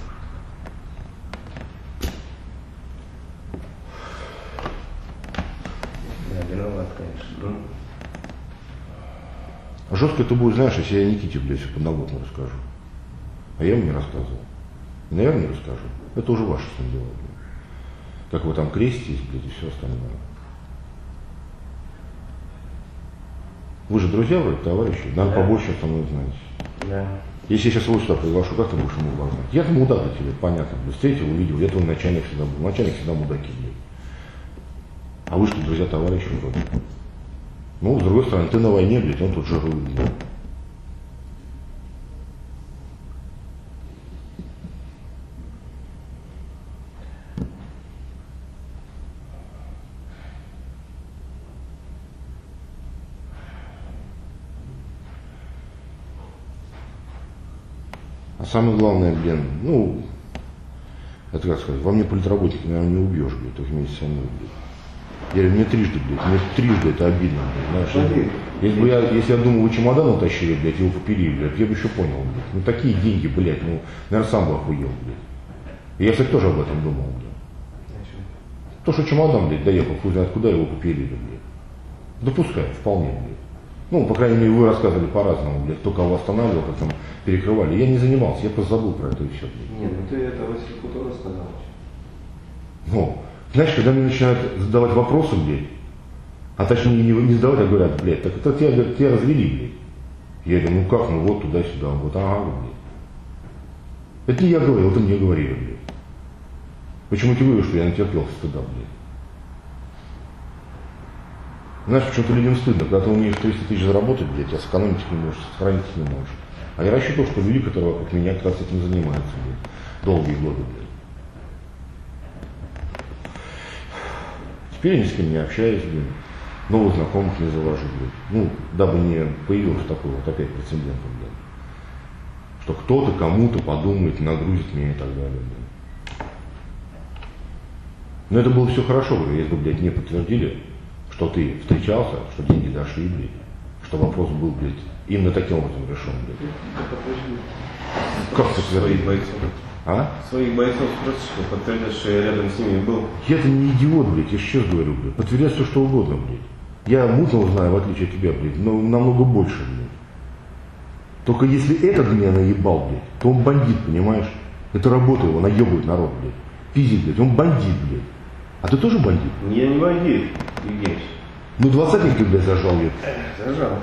Speaker 4: Да, виноват, конечно. Ну.
Speaker 1: Жестко ты будешь, знаешь, если я Никите, блядь, все подноготно расскажу. А я ему не рассказывал. И, наверное, не расскажу. Это уже ваше с ним дело, блядь. Как вы там креститесь, блядь, и все остальное. Вы же друзья, вроде, товарищи, надо
Speaker 4: Да.
Speaker 1: побольше со мной знаете.
Speaker 4: Да.
Speaker 1: Если я сейчас его сюда приглашу, как ты будешь ему глаза? Я-то мудак для тебя, понятно. Встретил, увидел, я твой начальник всегда был. Начальник всегда мудаки, блядь. А вы что, друзья, товарищи вроде. Ну, с другой стороны, ты на войне, блядь, он тут жирует, блядь. А самое главное, блин, ну, это как сказать, во мне политработника, наверное, не убьешь, блядь, только вместе со мной, блядь. Я говорю, мне трижды, блядь, мне трижды это обидно, блядь, знаешь.
Speaker 4: Смотри.
Speaker 1: Если бы я, если я думал, вы чемодан утащили, блядь, его попилили, блядь, я бы еще понял, блядь. Ну, такие деньги, блядь, ну, наверное, сам бы охуел, блядь. И я, кстати, тоже об этом думал, блядь. То, что чемодан, блядь, доехал, хуй знает куда, его попилили, блядь. Допускаю, вполне, блядь. Ну, по крайней мере, вы рассказывали по-разному, блядь, кто кого останавливал, как там перекрывали. Я не занимался, я просто забыл про это и все, блядь.
Speaker 4: Нет, ну ты это Васильку тоже сказал.
Speaker 1: Ну, знаешь, когда мне начинают задавать вопросы, блядь, а точнее не, не задавать, а говорят, блядь, так это тебя, говорят, тебя развели, блядь. Я говорю, ну как, ну вот туда-сюда, он говорит, ага, блядь. Это не я говорил, это мне говорили, блядь. Почему ты говоришь, что я натерпелся стыда, блядь? Знаешь, почему-то людям стыдно, когда ты умеешь триста тысяч заработать, блядь, а сэкономить не можешь, сохранить не можешь. А я рассчитывал, что люди, которые вокруг меня, как раз этим занимаются, блядь, долгие годы, блядь. Теперь я ни с кем не общаюсь, блядь, новых знакомых не завожу, блядь. Ну, дабы не появился такой вот опять прецедент, блядь. Что кто-то кому-то подумает, нагрузит меня и так далее, блядь. Но это было все хорошо, говорю, если бы, блядь, не подтвердили, что ты встречался, что деньги дошли, блядь, что вопрос был, блядь, именно таким образом решен, блядь. Как подтвердить?
Speaker 4: Своих бойцов.
Speaker 1: А?
Speaker 4: Своих бойцов спросишь, что подтвердят, что я рядом с ними был.
Speaker 1: Я-то не идиот, блядь, я сейчас говорю, блядь. Подтвердят все, что угодно, блядь. Я мутного знаю, в отличие от тебя, блядь, но намного больше, блядь. Только если этот меня наебал, блядь, то он бандит, понимаешь? Это работа его, наебывает народ, блядь. Пиздит, блядь, он бандит, блядь. А ты тоже бандит?
Speaker 4: Я не бандит, Евгений.
Speaker 1: Ну, двадцатник ты, блядь, зажал, блядь.
Speaker 4: Зажал.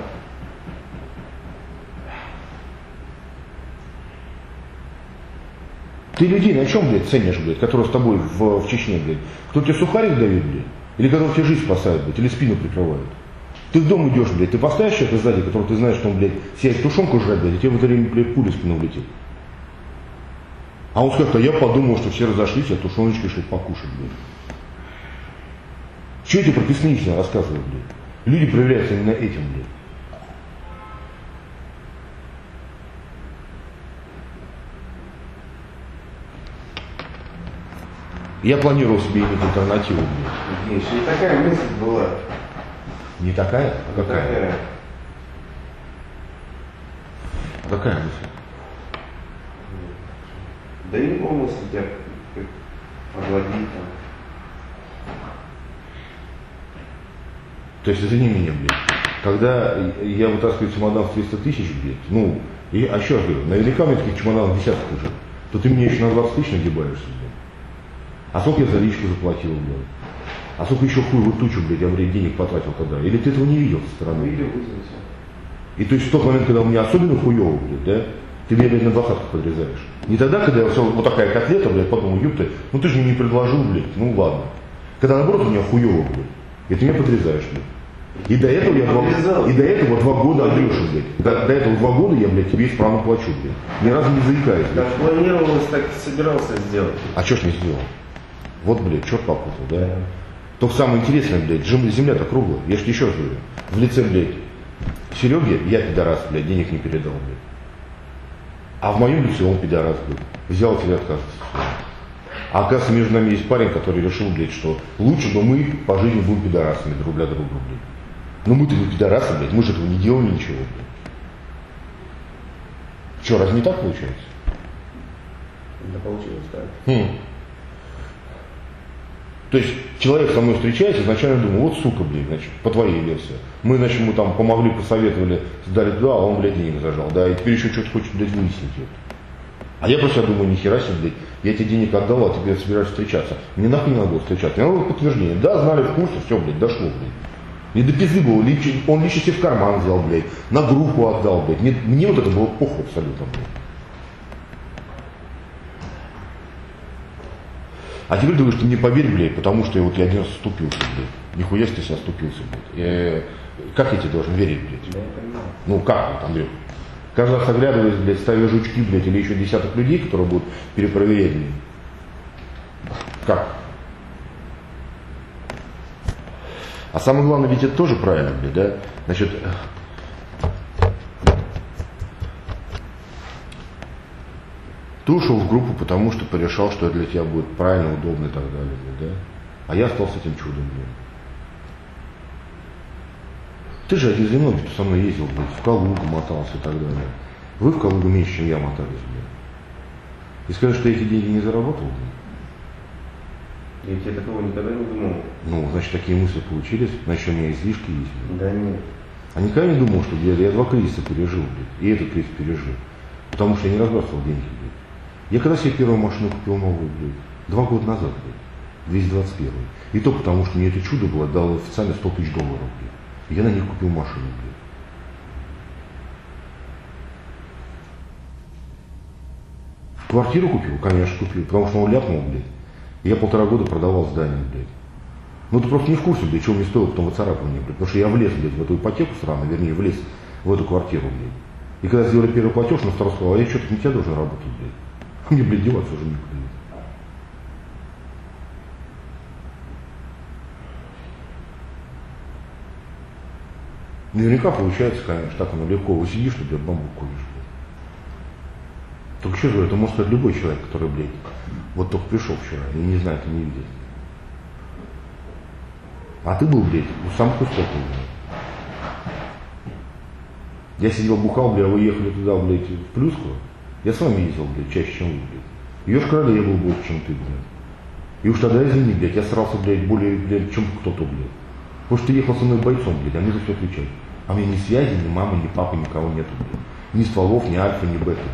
Speaker 1: Ты людей на чем, блядь, ценишь, блядь, которые с тобой в, в Чечне, блядь? Кто тебе сухарик дает, блядь? Или который тебе жизнь спасает, блядь, или спину прикрывает? Ты в дом идешь, блядь, ты поставишь человека сзади, который ты знаешь, что он, блядь, сядет тушенку жрать, блядь, и тебе в это время, блядь, пуля в спину влетит. А он скажет, а я подумал, что все разошлись, а тушеночкой шли покушать, блядь. Что эти прописные истины рассказывают, блядь? Люди проверяются именно этим, блядь. Я планировал себе иметь альтернативу, блядь.
Speaker 4: Евгений, не такая мысль была.
Speaker 1: Не такая? А какая?
Speaker 4: Такая.
Speaker 1: А какая мысль?
Speaker 4: Да и не было мысли тебя как подводить там.
Speaker 1: То есть, извини меня, блядь, когда я вытаскиваю чемодан в триста тысяч, блядь, ну, и, а еще раз говорю, наверняка у меня таких чемоданов десяток уже, то ты мне еще на двадцать тысяч нагибаешься, блядь. А сколько я за личку заплатил, блядь? А сколько еще хуй в тучу, блядь, я, блядь, денег потратил тогда? Или ты этого не видел со стороны?
Speaker 4: Видео вызвался.
Speaker 1: И то есть в тот момент, когда у меня особенно хуёво, блядь, да, ты меня, блядь, на двадцатку подрезаешь. Не тогда, когда я все, вот такая котлета, блядь, потом ёпты, ну ты же мне не предложил, блядь, ну ладно. Когда наоборот у меня хуёво, блядь, и ты меня подрезаешь, блядь. И до этого я два, и до этого два года, Андрюша, блядь, до, до этого два года я, блядь, тебе исправно плачу, блядь. Ни разу не заикаюсь, блядь.
Speaker 4: Так планировалось, так и собирался сделать.
Speaker 1: А чё ж не сделал? Вот, блядь, черт попутал, да? Только самое интересное, блядь, земля-то круглая. Я ж тебе еще раз говорю. В лице, блядь, Сереге я пидорас, блядь, денег не передал, блядь. А в моем лице он пидорас, блядь. Взял тебя отказываться. А оказывается, между нами есть парень, который решил, блядь, что лучше бы мы по жизни будем пидорасами друг для друга, блядь. Но мы-то не пидорасы, блядь, мы же этого не делали ничего, блядь. Че, разве не так получается?
Speaker 4: Да получилось, так.
Speaker 1: Хм. То есть человек со мной встречается, изначально думаю, вот сука, блядь, значит, по твоей версии. Мы, значит, ему там помогли, посоветовали, сдали туда, а он, блядь, денег зажал. Да, и теперь еще что-то хочет, блядь, выяснить. А я просто думаю, нихера себе, блядь, я тебе денег отдал, а тебе собираюсь встречаться. Мне нахуй не надо было встречаться. Мне надо было подтверждение. Да, знали в курсе, все, блядь, дошло, блядь. Не до пизды было, он лично себе в карман взял, блядь, на группу отдал, блядь. Мне, мне вот это было похуй абсолютно, блядь. А теперь думаешь, ты мне поверь, блядь, потому что я вот я один раз оступился, блядь. Нихуя себе себя оступился, блядь. Я, как я тебе должен верить, блядь? Ну как вот, Андрей? Каждый раз оглядываясь, блядь, ставя жучки, блядь, или еще десяток людей, которые будут перепроверять, блядь. Как? А самое главное, ведь это тоже правильно, блядь, да? Значит, ты ушел в группу, потому что порешал, что для тебя будет правильно, удобно и так далее, блядь, да? А я остался этим чудом, блядь. Ты же один из немногих, кто со мной ездил, блядь, в Калугу мотался и так далее. Вы в Калугу меньше, чем я мотались, блядь. И скажешь, что я эти деньги не заработал, блядь?
Speaker 4: Я тебе такого никогда не думал.
Speaker 1: Ну, значит, такие мысли получились, значит, у меня излишки есть, блядь.
Speaker 4: Да нет.
Speaker 1: А никогда не думал, что, блядь, я два кризиса пережил, блядь, и этот кризис пережил. Потому что я не разбрасывал деньги, блядь. Я когда себе первую машину купил новую, блядь, два года назад, блядь, двести двадцать первый. И то потому, что мне это чудо было, дало официально сто тысяч долларов, блядь. И я на них купил машину, блядь. Квартиру купил? Конечно, купил, потому что он ляпнул, блядь. И я полтора года продавал здание, блядь. Ну ты просто не в курсе, блядь, чего мне стоило потом выцарапывание, блядь. Потому что я влез, блядь, в эту ипотеку сраную, вернее, влез в эту квартиру, блядь. И когда сделали первый платеж, на второй сказал, а я что-то не тебя должен работать, блядь. Мне, блядь, деваться уже никуда нет. Наверняка получается, конечно, так оно легко. Вы сидишь, блядь, бамбук куришь, блядь. Только что же, это может сказать любой человек, который, блядь, вот только пришел вчера и не знает и не видит. А ты был, блядь, у самых истоков, блядь. Я сидел, бухал, блядь, а вы ехали туда, блядь, в Плюску. Я с вами ездил, блядь, чаще, чем вы, блядь. В Йошкар-Оле я был больше, чем ты, блядь. И уж тогда, извини, блядь, я срался, блядь, более, блядь, чем кто-то, блядь. Потому что ты ехал со мной бойцом, блядь, а мне за все отвечать. А у меня ни связи, ни мамы, ни папы, никого нету, блядь. Ни стволов, ни альфа, ни бета, блядь.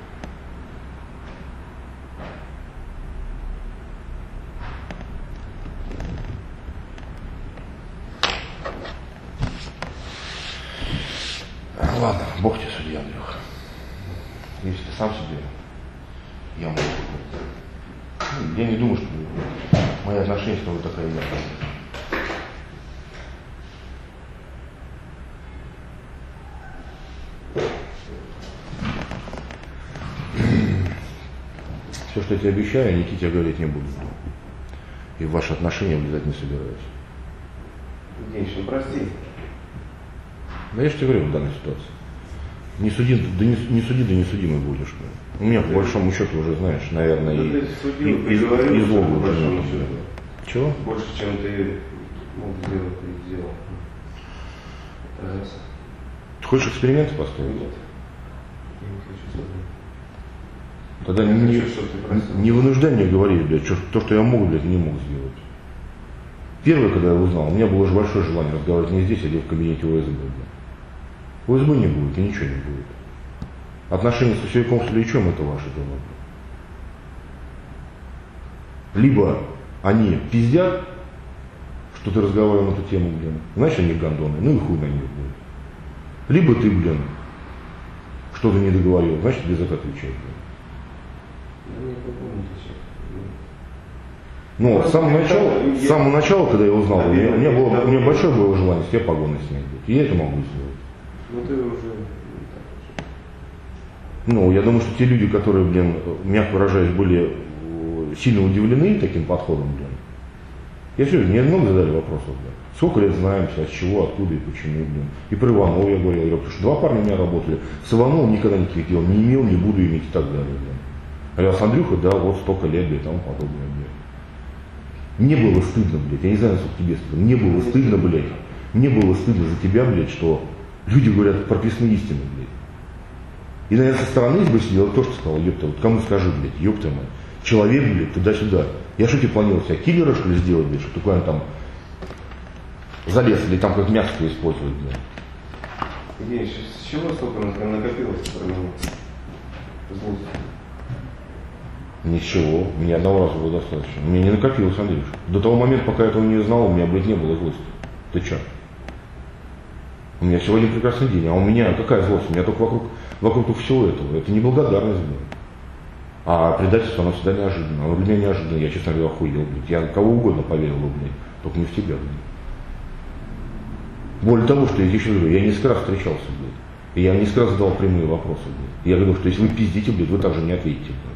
Speaker 1: Ладно, Бог тебе судья, Андрюха. Если ты сам себе, я могу. Я не думаю, что мои отношения с тобой такая яркая. Все, что я тебе обещаю, я Никите говорить не буду. И в ваши отношения влезать не собираюсь.
Speaker 4: Денис, ну прости.
Speaker 1: Да я же тебе говорю в данной ситуации. Не суди, да не, не суди, да не судимый будешь. Да. У меня по большому счету уже, знаешь, наверное,
Speaker 4: да
Speaker 1: и,
Speaker 4: ты судил,
Speaker 1: и,
Speaker 4: ты
Speaker 1: и,
Speaker 4: говорил,
Speaker 1: и зло
Speaker 4: что
Speaker 1: уже
Speaker 4: по большому
Speaker 1: нет.
Speaker 4: счету.
Speaker 1: Чего?
Speaker 4: Больше, чем ты мог сделать, ты сделал. Раз.
Speaker 1: Ты хочешь эксперименты построить?
Speaker 4: Нет. Я не хочу создать.
Speaker 1: Тогда
Speaker 4: я
Speaker 1: не,
Speaker 4: хочу, чтобы ты просил.
Speaker 1: не вынуждай меня говорить, блядь, что, то, что я могу, блядь, не мог сделать. Первое, когда я узнал, у меня было уже большое желание разговаривать не здесь, а где в кабинете ОСБ. Блядь. ОСБ не будет, и ничего не будет. Отношения с Васильком Суличем — это ваше дело. Либо они пиздят, что ты разговаривал на эту тему, блин, значит они гондоны, ну и хуй на них будет. Либо ты, блин, что-то не договорил, значит, тебе за это отвечать, блин. Ну, с самого начала, с самого начала, когда я узнал, у меня, у меня, было, у меня большое было желание с тебя погоны снять. И я это могу сделать.
Speaker 4: Ну ты уже...
Speaker 1: Ну, я думаю, что те люди, которые, блин, мягко выражаясь, были сильно удивлены таким подходом, блин. Я все, мне много задали вопросов, блин. Сколько лет знаемся, от чего, откуда и почему, блин. И про Иванова я говорил, я, потому что два парня у меня работали. С Ивановым никогда никаких дел не имел, не буду иметь и так далее, блин. А с Андрюхой, да, вот столько лет, блин, и тому подобное, блин. Мне было стыдно, блядь, я не знаю, сколько тебе стыдно. Мне было стыдно, блядь. Мне было стыдно за тебя, блядь, что люди говорят прописные истины, блядь. И, наверное, со стороны, если бы сидел, то, что сказал, ёпта, вот кому скажи, блядь, ёпта мать. Человек, блядь, туда-сюда. Я что тебе планировал, себя киллера, что ли, сделать, блядь, что такое он там залез, или там как мясо использовать, блядь.
Speaker 4: Евгений, с чего столько накопилось про меня? Злость.
Speaker 1: Ничего, мне одного раза было достаточно. Мне не накопилось, Андрюш. До того момента, пока я этого не знал, у меня, блядь, не было злости. Ты чё? У меня сегодня прекрасный день, а у меня какая злость? У меня только вокруг, вокруг всего этого. Это не благодарность, блядь. А предательство, оно всегда неожиданно. Оно для меня неожиданно. Я, честно говоря, охуел, блядь. Я кого угодно поверил, блядь. Только не в тебя, блядь. Более того, что я еще говорю, я несколько раз встречался, блядь. И я несколько раз задавал прямые вопросы, блядь. Я говорю, что если вы пиздите, блядь, вы также не ответите, блядь.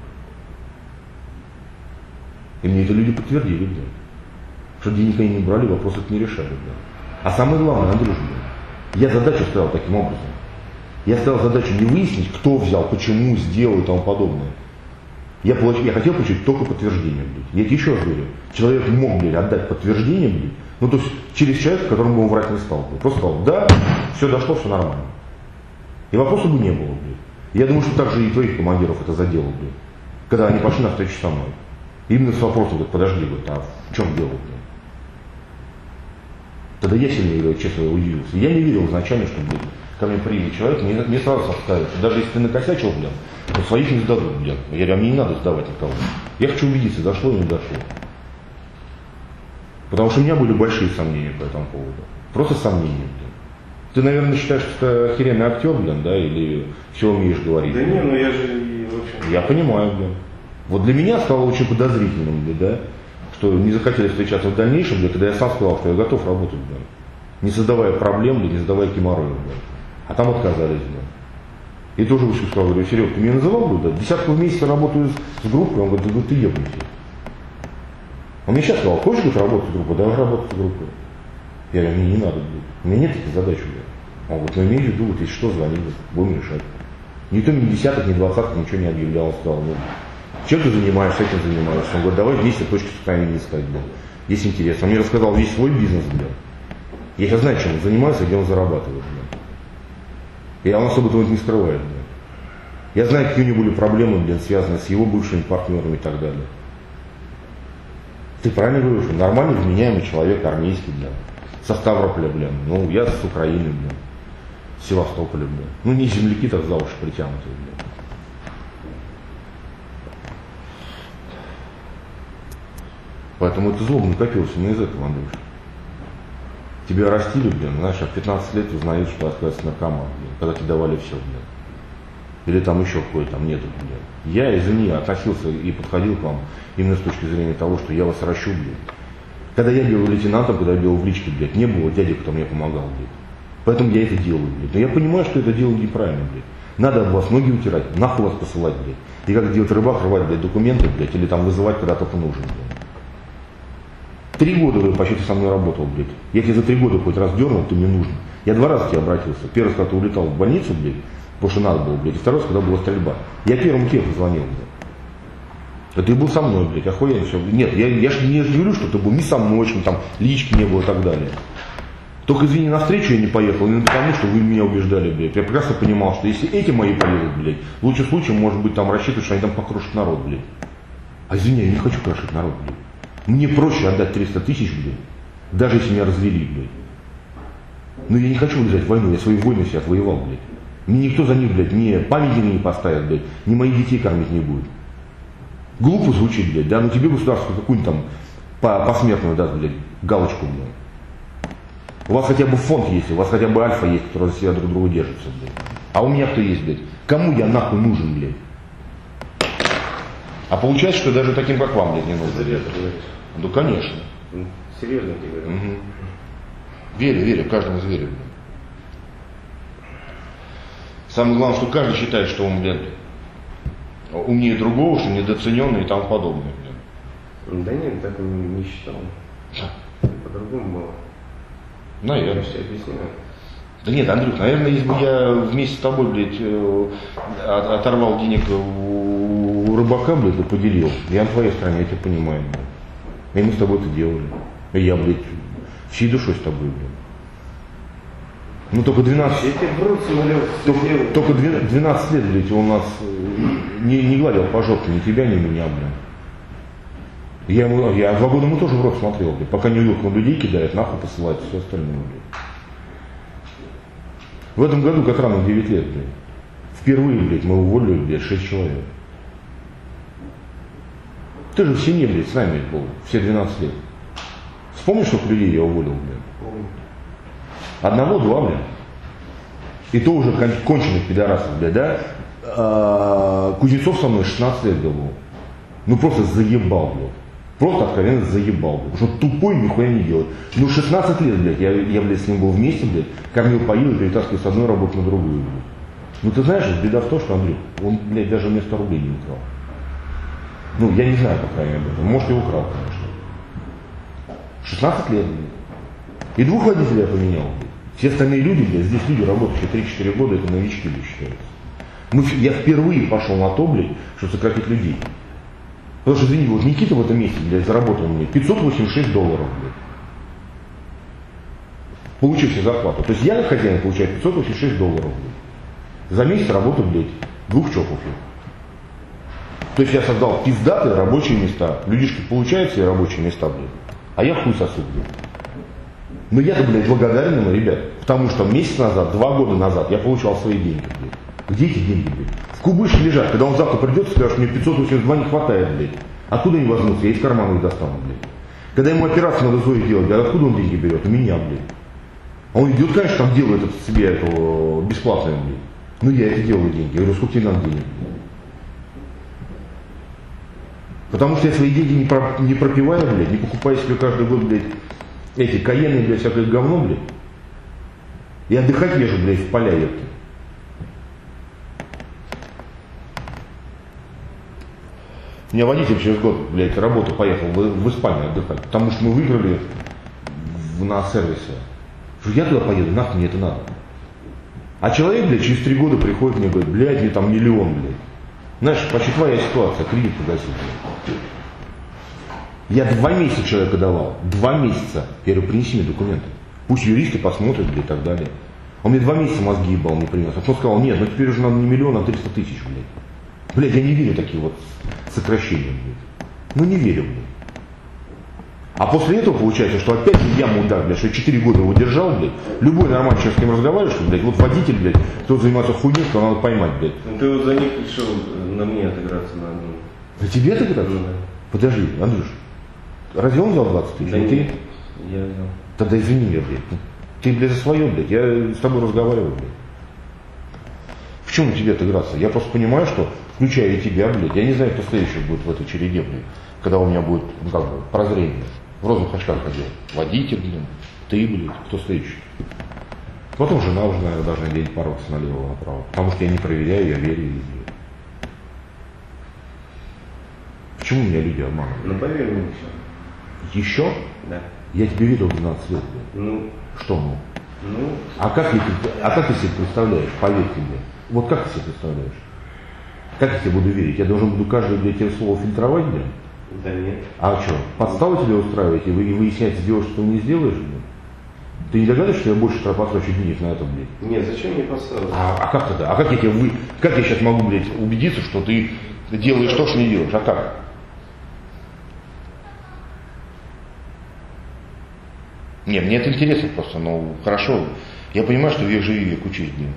Speaker 1: И мне это люди подтвердили, блядь. Что денег они не брали, вопросы это не решали, блядь. А самое главное, Андрюш, блядь, я задачу ставил таким образом. Я ставил задачу не выяснить, кто взял, почему, сделал и тому подобное. Я, получ... я хотел получить только подтверждение, блядь. Я тебе еще раз говорю, человек мог, блядь, отдать подтверждение, блядь, ну то есть через человека, которому бы он врать не стал, блядь. Просто сказал, да, все дошло, все нормально. И вопроса бы не было, блядь. Я думаю, что также и твоих командиров это задело, блядь. Когда они пошли на встречу со мной. Именно с вопросом, говорит, подожди, говорит, а в чем дело, блядь? Тогда я сильно, говорю, честно, удивился. Я не верил изначально, что, блядь, ко мне приедет человек, мне, мне сразу сказали, что даже если ты накосячил, блядь, то своих не сдадут, блядь. Я говорю, а мне не надо сдавать никого. Я хочу убедиться, дошло или не дошло. Потому что у меня были большие сомнения по этому поводу. Просто сомнения, блядь. Ты, наверное, считаешь, что ты охеренный актер, блядь, да, или все умеешь говорить?
Speaker 4: Да не, ну я же, в общем...
Speaker 1: Я понимаю, блядь. Вот для меня стало очень подозрительным, блядь, да, что не захотели встречаться в дальнейшем, блядь, когда я сам сказал, что я готов работать, блядь. Не создавая проблем, блядь, не создавая геморроя, блядь. А там отказались, блядь. И тоже вышел сказал, говорю, Серег, ты меня называл, блядь, десятку в месяц работаю с, с группой, он говорит, да ты ебнись. Он мне сейчас сказал, хочешь, говорит, работать с группой? Давай работать с группой. Я говорю, мне не надо, блядь. У меня нет таких задач, блядь. Он говорит, ну имей в виду, вот если что, звони, блядь, будем решать. Никто ни десяток, ни двадцаток ничего не объявлял, он сказал, ну, чем ты занимаешься, этим занимаешься. Он говорит, давай вместе точки сохранения искать, блядь. Есть интерес. Он мне рассказал весь свой бизнес, блядь. Я сейчас знаю, чем он занимается, где он зарабатывает, блядь. И он особо этого не скрывает, блядь. Я знаю, какие у него были проблемы, блядь, связанные с его бывшими партнерами и так далее. Ты правильно говоришь, что нормальный, вменяемый человек, армейский, блядь. Со Ставрополя, блядь. Ну, я с Украины, блядь. С Севастополя, блядь. Ну, не земляки так за уши притянутые, блядь. Поэтому это зло накопилось не из этого, Андрюш. Тебя растили, блин, знаешь, а в пятнадцать лет узнаешь, что оказывается наркоман, блин, когда тебе давали все, блин. Или там еще какой-то там нету, блин. Я, извини, относился и подходил к вам именно с точки зрения того, что я вас ращу, блин. Когда я был лейтенантом, когда я был в личке, блядь, не было дяди, кто мне помогал, блядь. Поэтому я это делаю, блядь. Но я понимаю, что это делаю неправильно, блядь. Надо об вас ноги утирать, нахуй вас посылать, блядь. И как делать рыбак, рвать, блядь, документы, блядь, или там вызывать, когда кто-то нужен, блядь. Три года вы почти со мной работал, блядь. Я тебе за три года хоть раз дернул, ты мне нужен. Я два раза к тебе обратился. Первый раз, когда ты улетал в больницу, блядь, потому что надо было, блядь. И второй раз, когда была стрельба. Я первым тебе позвонил, блядь. А ты был со мной, блядь, охуенно все. Нет, я, я же не говорю, что ты был не со мной, что там лички не было и так далее. Только, извини, на встречу я не поехал, не потому, что вы меня убеждали, блядь. Я прекрасно понимал, что если эти мои поедут, блядь, в лучшем случае, может быть, там рассчитывать, что они там покрошат народ, блядь. А извини, я не хочу крошить народ, блядь. Мне проще отдать триста тысяч, блядь, даже если меня развели, блядь. Но я не хочу влезать в войну, я свои войны все отвоевал, блядь. Мне никто за них, блядь, ни памятника не поставит, блядь, ни моих детей кормить не будет. Глупо звучит, блядь, да, но тебе государство какую-нибудь там посмертную даст, блядь, галочку, блядь. У вас хотя бы фонд есть, у вас хотя бы альфа есть, который за себя друг друга держится, блядь. А у меня кто есть, блядь? Кому я нахуй нужен, блядь? А получается, что даже таким, как вам, блядь, не нужно.
Speaker 4: Зря ты говоришь.
Speaker 1: Ну, конечно.
Speaker 4: Серьезно тебе говорю.
Speaker 1: Угу. Верю, верю, каждому зверю, блядь. Самое главное, что каждый считает, что он, блядь, умнее другого, что недооцененный и тому подобное, блядь.
Speaker 4: Да нет, так не считал. По-другому было.
Speaker 1: Наверное.
Speaker 4: Я все объясняю.
Speaker 1: Да нет, Андрюх, наверное, если бы я вместе с тобой, блядь, э, от- оторвал денег у, у рыбака, блядь, и поделил. Я на твоей стороне, я тебя понимаю, блядь. И мы с тобой это делали. И я, блядь, всей душой с тобой, блядь. Ну только двенадцать,
Speaker 4: Я тебе врут, самолет,
Speaker 1: только, только двенадцать лет, блядь, он нас не, не гладил по жопке, ни тебя, ни меня, блядь. Я, ему, я два года ему тоже в рот смотрел, блядь, пока не увидел, как он людей кидает, нахуй посылает, все остальное, блядь. В этом году как рано девять лет, блядь. Впервые, блядь, мы уволили, блядь, шесть человек. Ты же в семье, блядь, с нами был, все двенадцать лет. Вспомнишь, сколько людей я уволил, блядь? Одного, два, блядь. И то уже кон- конченых пидорасов, блядь, да? А, Кузнецов со мной шестнадцать лет был. Ну просто заебал, блядь. Просто откровенно заебал, блядь. Потому что тупой нихуя не делает. Ну шестнадцать лет, блядь, я, я, блядь, с ним был вместе, блядь, кормил, поил и перетаскивал с одной работы на другую, блядь. Ну ты знаешь, беда в том, что Андрей, он, блядь, даже мне сто рублей не украл. Ну, я не знаю, по крайней мере, об этом. Может, и украл, конечно. шестнадцать лет, блядь. И двух водителей я поменял, блядь. Все остальные люди, блядь, здесь люди, работающие три-четыре года, это новички, блядь, считаются. Мы, я впервые пошел на то, блядь, что сократить людей. Потому что, извини, вот Никита в этом месте, блядь, заработал мне пятьсот восемьдесят шесть долларов, блядь. Получил себе зарплату. То есть я, как хозяин, получаю пятьсот восемьдесят шесть долларов, блядь. За месяц работы, блядь, двух чопов. То есть я создал пиздатые рабочие места. Людишки получают себе рабочие места, блядь. А я хуй сосу, блядь. Но я-то, блядь, благодарен ему, ребят. Потому что месяц назад, два года назад я получал свои деньги, блядь. Где эти деньги, блядь? В кубыше лежат. Когда он завтра придет и скажет, мне пятьсот восемьдесят два не хватает, блядь. Откуда они возьмутся? Я из кармана их достану, блядь. Когда ему операцию надо Зои делать, блядь, откуда он деньги берет? У меня, блядь. А он идет, конечно, там делает это себе этого бесплатно, блядь. Ну я это делаю деньги. Я говорю, сколько тебе надо денег, блядь? Потому что я свои деньги не, про, не пропиваю, блядь, не покупаю себе каждый год, блядь, эти каены, блядь, всякое говно, блядь. И отдыхать езжу, блядь, в поля, ёпта. У меня водитель через год, блядь, работу поехал в, в Испанию отдыхать, потому что мы выиграли в, на сервисе. Что я туда поеду, нахуй мне это надо. А человек, блядь, через три года приходит мне и говорит, блядь, мне там миллион, блядь. Знаешь, почти твоя ситуация, кредит погасил, блядь. Я два месяца человека давал, два месяца. Я говорю, принеси мне документы. Пусть юристы посмотрят, блядь, и так далее. Он мне два месяца мозги ебал, не принес. А потом сказал, нет, ну теперь уже надо не миллион, а триста тысяч, блядь. Блядь, я не верю в такие вот сокращения, блядь. Ну не верю, блядь. А после этого получается, что опять же я мудак, блядь, что четыре года его держал, блядь. Любой нормальный человек, с кем разговариваешь, что, блядь, вот водитель, блядь, кто занимается хуйней, то надо поймать, блядь.
Speaker 4: Ну ты вот за них решил на мне отыграться на одном.
Speaker 1: На тебе отыграться?
Speaker 4: Ну, да.
Speaker 1: Подожди, Андрюш, разве он взял двадцать тысяч?
Speaker 4: Да
Speaker 1: Не
Speaker 4: нет,
Speaker 1: ты?
Speaker 4: я взял.
Speaker 1: Тогда извини меня, блядь. Ты, блядь, за свое, блядь. Я с тобой разговариваю, блядь. В чем тебе отыграться? Я просто понимаю, что, включая и тебя, блядь, я не знаю, кто следующий будет в этой череде, блядь, когда у меня будет, ну как бы, прозрение. В розовых очках ходил. Водитель, блин, ты, блядь, кто следующий? Потом жена уже, наверное, должна лезть порокся налево-направо. Потому что я не проверяю, я верю ей, блядь. Почему меня люди обманывают?
Speaker 4: Ну поверь мне еще.
Speaker 1: Еще?
Speaker 4: Да.
Speaker 1: Я тебе верил в двенадцать лет, блядь.
Speaker 4: Ну,
Speaker 1: Что, ну?
Speaker 4: ну,
Speaker 1: А как, я, а как ты себе представляешь, поверьте мне? Вот как ты себе представляешь? Как я тебе буду верить? Я должен буду каждое, блядь, тебе слово фильтровать, блядь?
Speaker 4: да нет.
Speaker 1: А что, подставу тебе устраивать и, вы, и выяснять, сделаешь, что ты не сделаешь, блядь? Ты не догадываешься, что я больше потрачу денег на это, блядь?
Speaker 4: Нет, зачем мне поставить?
Speaker 1: А, а как тогда? А как я тебе вы, как я сейчас могу, блядь, убедиться, что ты делаешь то, что не делаешь? А как? Нет, мне это интересно просто, ну хорошо. Я понимаю, что век живи, век учись, блин.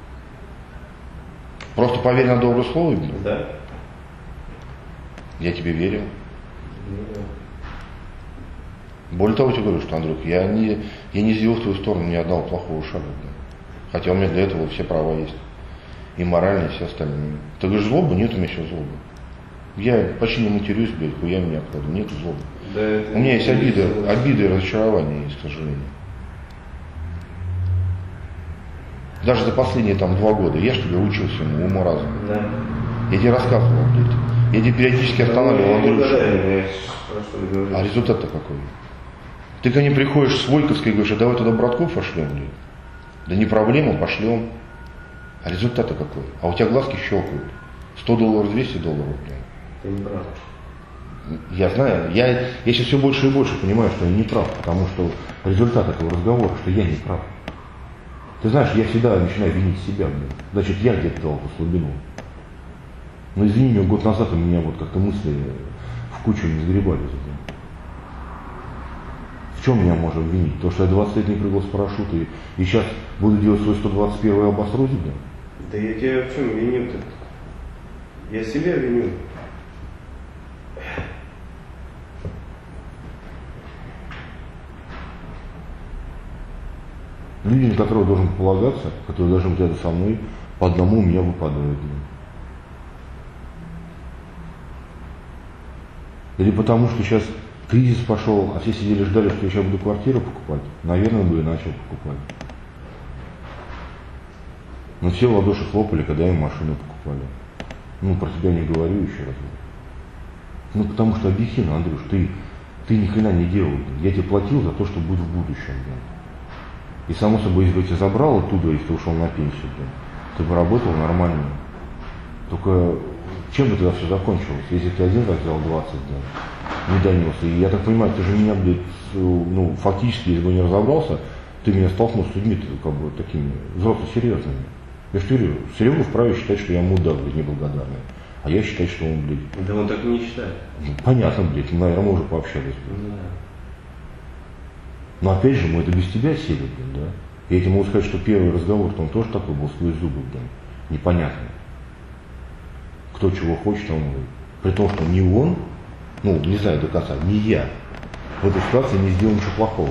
Speaker 1: Просто поверь на доброе слово, блин.
Speaker 4: Да.
Speaker 1: Я тебе верил.
Speaker 4: Ну, да.
Speaker 1: Более того, я тебе говорю, что, Андрюх, я не, я не сделал в твою сторону ни одного плохого шага. Да. Хотя у меня для этого все права есть. И моральные, и все остальные. Ты говоришь, злоба? Нет у меня сейчас злобы. Я почти не матерюсь, блядь, хуя меня кладу. Нет злобы. Да, у меня есть обиды, обиды и разочарования есть, к сожалению. Даже за последние там два года я что ли учился ему уму разума. Да. Я тебе рассказывал, блядь. Я тебе периодически останавливал, Андрюша. А результат-то какой? Ты ко мне приходишь с Войковской и говоришь, а давай туда братков пошлем, блядь. Да не проблема, пошлем. А результат-то какой? А у тебя глазки щелкают. сто долларов, двести долларов, блядь.
Speaker 4: Ты не прав.
Speaker 1: Я знаю, я, я сейчас все больше и больше понимаю, что я не прав, потому что результат этого разговора, что я не прав. Ты знаешь, я всегда начинаю винить себя, блядь. Значит, я где-то дал эту слабину. Но извини меня, год назад у меня вот как-то мысли в кучу не сгребались. В чем меня можно винить? То, что я двадцать лет не прыгал с парашюта и, и сейчас буду делать свой сто двадцать первый обосрусь, блядь?
Speaker 4: Да я тебя в чем виню-то? Я себя виню.
Speaker 1: Люди, на которых должен полагаться, которые должны быть рядом со мной, по одному у меня выпадают. Или потому что сейчас кризис пошел, а все сидели ждали, что я сейчас буду квартиру покупать. Наверное, бы и начал покупать. Но все в ладоши хлопали, когда им машину покупали. Ну, про тебя не говорю еще раз. Ну, потому что объективно, Андрюш, ты, ты ни хрена не делал. Я тебе платил за то, что будет в будущем. Да. И само собой, если бы я тебя забрал оттуда, если ты ушел на пенсию, да, ты бы работал нормально. Только чем бы тогда все закончилось, если ты один раз взял двадцать, да, не донес. И я так понимаю, ты же меня, блядь, ну, фактически, если бы не разобрался, ты меня столкнул с людьми, как бы, такими взрослыми, серьезными. Я же говорю, Серега вправе считать, что я мудак, блядь, неблагодарный. А я считаю, что он, блядь...
Speaker 4: Да он так не считает.
Speaker 1: Ну, понятно, блядь, ну, наверное, мы уже пообщались, блядь. Да. Но опять же, мы это без тебя сели, блядь, да? Я тебе могу сказать, что первый разговор-то он тоже такой был, сквозь зубы, блядь, непонятный. Кто чего хочет, он говорит. При том, что не он, ну, не знаю до конца, не я в этой ситуации не сделал ничего плохого.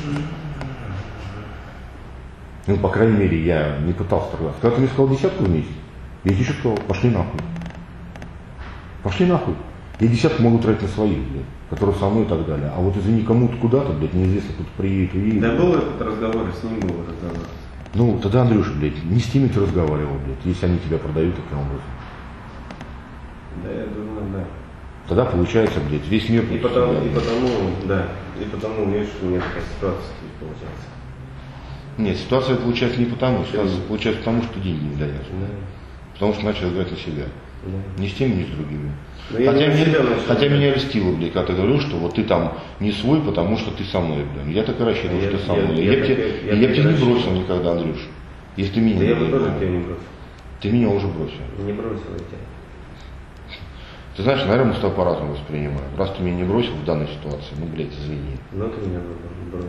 Speaker 1: Ну, по крайней мере, я не пытался торговаться. Когда ты мне сказал десятку в месяц, я тебе еще сказал, пошли нахуй. Пошли нахуй. Я десятку могу тратить на своих, блядь, которые со мной и так далее. А вот извини, кому-то куда-то, блядь, неизвестно, тут приедет, уедет.
Speaker 4: Да был этот разговор, с ним был разговор.
Speaker 1: Ну, тогда, Андрюша, блядь, не с ними ты разговаривал, блядь, если они тебя продают таким образом.
Speaker 4: Да, я думаю, да.
Speaker 1: Тогда получается, блядь, весь мир...
Speaker 4: И потому, и потому, да, и потому, видишь, у меня такая ситуация получается.
Speaker 1: Нет, ситуация получается не потому, ситуация получается потому, что деньги не даешь. Да. Потому что начал играть на себя. Да. Не с теми, ни с другими. Хотя, меня, хотя меня льстило, блядь, когда ты говорил, что вот ты там не свой, потому что ты со мной, блядь. Я так и рассчитывал, что ты со мной. Я, я, я, я, я, я тебя не бросил никогда, Андрюш. Если ты меня
Speaker 4: да
Speaker 1: не
Speaker 4: я бы тоже тебя не бросил.
Speaker 1: Ты меня уже бросил.
Speaker 4: Не бросил я тебя.
Speaker 1: Ты знаешь, наверное, мы с тобой по-разному воспринимаем. Раз ты меня не бросил в данной ситуации, ну, блядь, извини.
Speaker 4: Ну, ты меня бросил.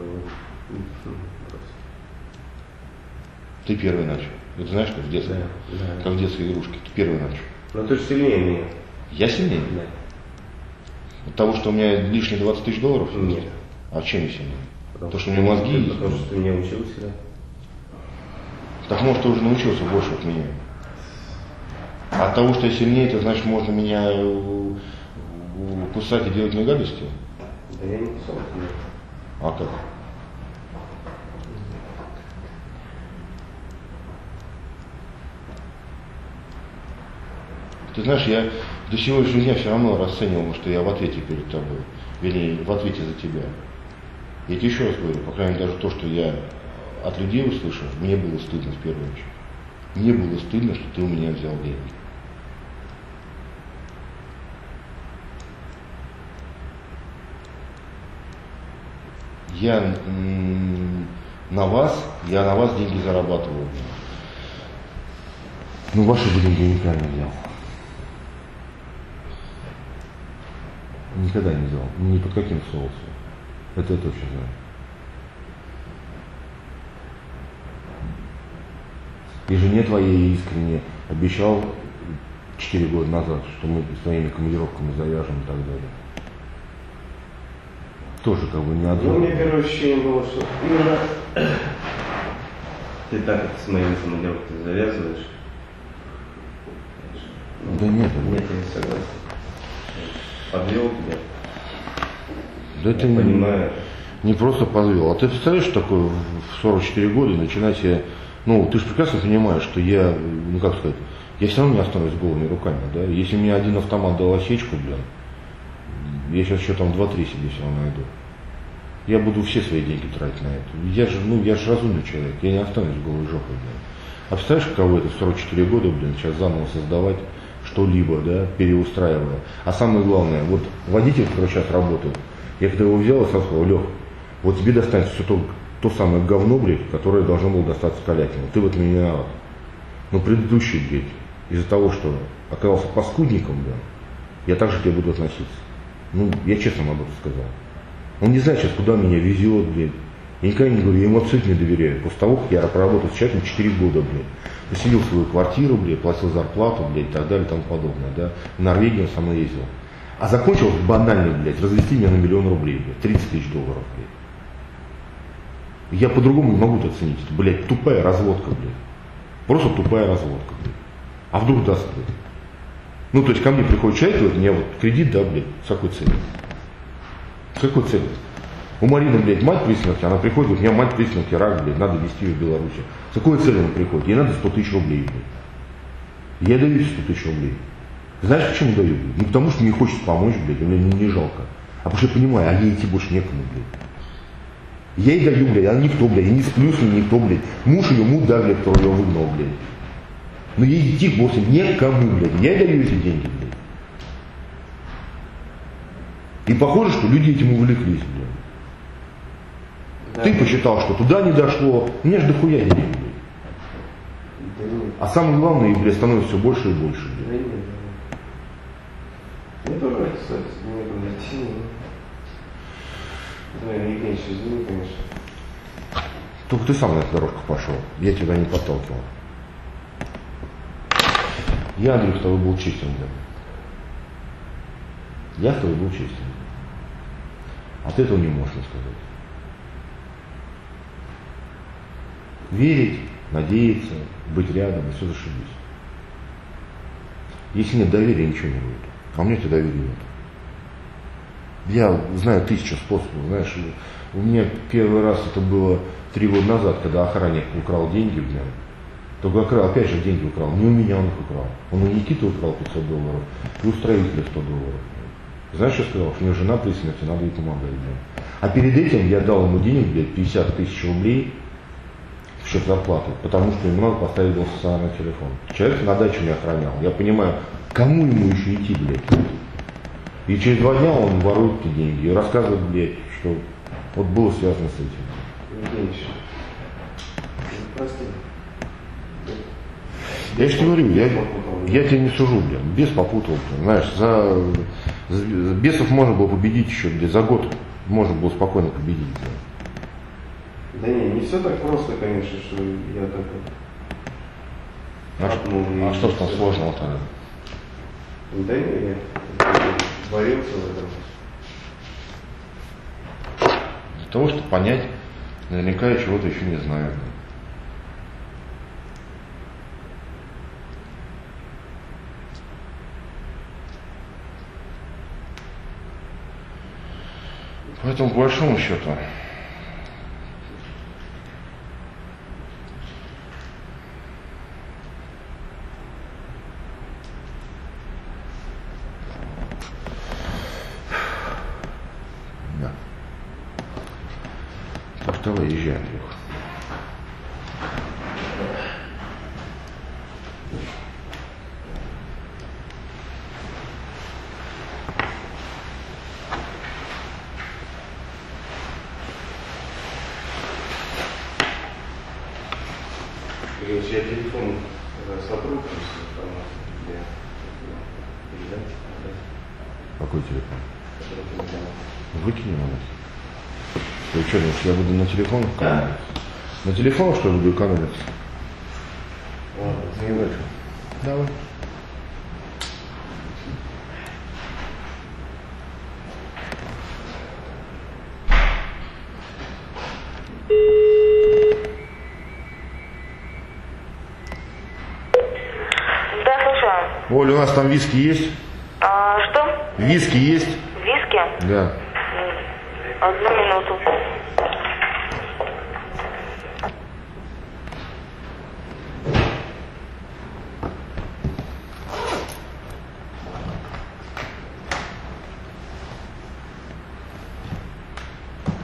Speaker 1: Ты первый начал. Это знаешь, как в детстве, да, да. Как в детской игрушке. Ты первый начал.
Speaker 4: Но ты же сильнее меня.
Speaker 1: Я сильнее?
Speaker 4: Да.
Speaker 1: От того, что у меня лишние двадцать тысяч долларов?
Speaker 4: Нет.
Speaker 1: А чем я сильнее?
Speaker 4: Потому
Speaker 1: То, что у меня мозги
Speaker 4: ты,
Speaker 1: есть.
Speaker 4: Потому что ты меня учился, да.
Speaker 1: Так может, ты уже научился больше от меня. А от того, что я сильнее, это значит, можно меня кусать и делать мне гадости?
Speaker 4: Да я не кусал.
Speaker 1: А как? Ты знаешь, я до сегодняшнего дня все равно расценивал, что я в ответе перед тобой. Вернее, в ответе за тебя. Я тебе еще раз говорю, по крайней мере, даже то, что я от людей услышал, мне было стыдно в первую очередь. Мне было стыдно, что ты у меня взял деньги. Я м- на вас, я на вас деньги зарабатываю. Ну, ваши бы деньги я никогда не взял. Никогда не взял. Ни под каким соусом. Это я точно знаю. И жене твоей искренне обещал четыре года назад, что мы с твоими командировками завяжем и так далее. тоже как бы не одно.
Speaker 4: Ну, у меня первое ощущение было, что именно ты так это с моими самоделкой завязываешь.
Speaker 1: Да нет.
Speaker 4: Нет, я не согласен. Подвел тебя.
Speaker 1: Да это не,
Speaker 4: Понимаю.
Speaker 1: не просто подвел. А ты представляешь, что такое в сорок четыре года начинать себе... Ну, ты же прекрасно понимаешь, что я, ну как сказать, я все равно не останусь голыми руками, да? Если мне один автомат дал осечку, блин, я сейчас еще там два-три себе все равно найду. Я буду все свои деньги тратить на это. Я же, ну, я же разумный человек, я не останусь голой жопой, блин. А представляешь, каково это в сорок четыре года, блин, сейчас заново создавать что-либо, да, переустраивая. А самое главное, вот водитель, который сейчас работает, я когда его взял и сказал: Лех, вот тебе достанется все то, то самое говно, блядь, которое должно было достаться Калякину. Ты в этом не виноват. Но предыдущий, блядь, из-за того, что оказался паскудником, блядь, я так же к тебе буду относиться. Ну, я честно об этом сказал. Он не знает сейчас, куда меня везет, блядь. Я никогда не говорю, я ему абсолютно не доверяю. После того, как я проработал с человеком четыре года, блядь, поселил свою квартиру, блядь, платил зарплату, блядь, и так далее и тому подобное, да. В Норвегию он со мной ездил. А закончилось банально, блядь, развести меня на миллион рублей, блядь, тридцать тысяч долларов, блядь. Я по-другому не могу это оценить. Это, блядь, тупая разводка, блядь. Просто тупая разводка, блядь. А вдруг даст, блядь? Ну, то есть ко мне приходит человек, говорит, мне вот кредит, да, блядь, с какой целью? С какой целью? У Марины, блядь, мать при смерти, она приходит, говорит, у меня мать при смерти, рак, блядь, надо везти ее в Беларусь. С какой целью она приходит? Ей надо сто тысяч рублей, блядь. Я даю сто тысяч рублей. Знаешь, почему даю, блядь? Ну, потому что мне хочется помочь, блядь, мне не, не жалко. А потому что я понимаю, а ей идти больше некому, блядь. Я ей даю, блядь, она никто, блядь, я не сплю с ней никто, блядь. Муж ее мудак, блядь, который ее выгнал, блядь. Но ей идти больше некому, блядь. Я ей даю эти деньги, блядь. И похоже, что люди этим увлеклись, блядь. Да. Ты посчитал, что туда не дошло, у меня же дохуя денег, блядь. Да, а самое главное, их, блядь, становится все больше и больше, блядь. Да, нет,
Speaker 4: да. Мне тоже, кстати, не было идти. Да, Евгений, извини, конечно.
Speaker 1: Только ты сам на эту дорожку пошел, я тебя не подталкивал. Я, Андрей, с тобой был честен, блядь. Я с тобой был честен. А ты этого не можешь сказать. Верить, надеяться, быть рядом, и все зашибись. Если нет доверия, ничего не будет. А у меня это доверие нет. Я знаю тысячу способов, знаешь, у меня первый раз это было три года назад, когда охранник украл деньги, блин. Только украл, опять же деньги украл, не у меня он их украл. Он у Никиты украл пятьсот долларов, и у строителя сто долларов. Знаешь, что я сказал? Что у него жена при смерти, надо ей помогать, блин. А перед этим я дал ему денег, блядь, пятьдесят тысяч рублей в счет зарплаты, потому что ему надо поставить был стационарный телефон. Человек на даче меня охранял. Я понимаю, кому ему еще идти, блядь? И через два дня он ворует эти деньги и рассказывает, блядь, что вот было связано с этим.
Speaker 4: Евгений, прости.
Speaker 1: Я же тебе говорю, я, я тебя не сужу, блядь, бес попутал, знаешь, за, за бесов можно было победить еще, блядь, за год можно было спокойно победить, блядь.
Speaker 4: Да не, не все так просто, конечно, что я так
Speaker 1: вот. А, а что ж там сложного-то?
Speaker 4: Да нет, я борился в этом.
Speaker 1: Для того, чтобы понять, наверняка я чего-то еще не знаю. Поэтому, по большому счету, да. Так, давай, езжай, Андрюх.
Speaker 4: Я телефон сотру, где передать.
Speaker 1: Какой телефон? Выкинь его. Ты что, думаешь, я буду на телефон экономить? На телефон, что ли, буду экономить?
Speaker 4: Ладно,
Speaker 1: не в этом. Давай. Оль, у нас там виски есть?
Speaker 2: А, что?
Speaker 1: Виски есть?
Speaker 2: Виски?
Speaker 1: Да.
Speaker 2: Одну минуту.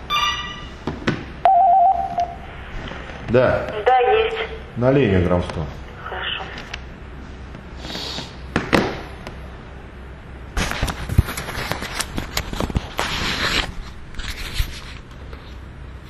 Speaker 1: Да.
Speaker 2: Да, есть.
Speaker 1: Налей мне грамм сто.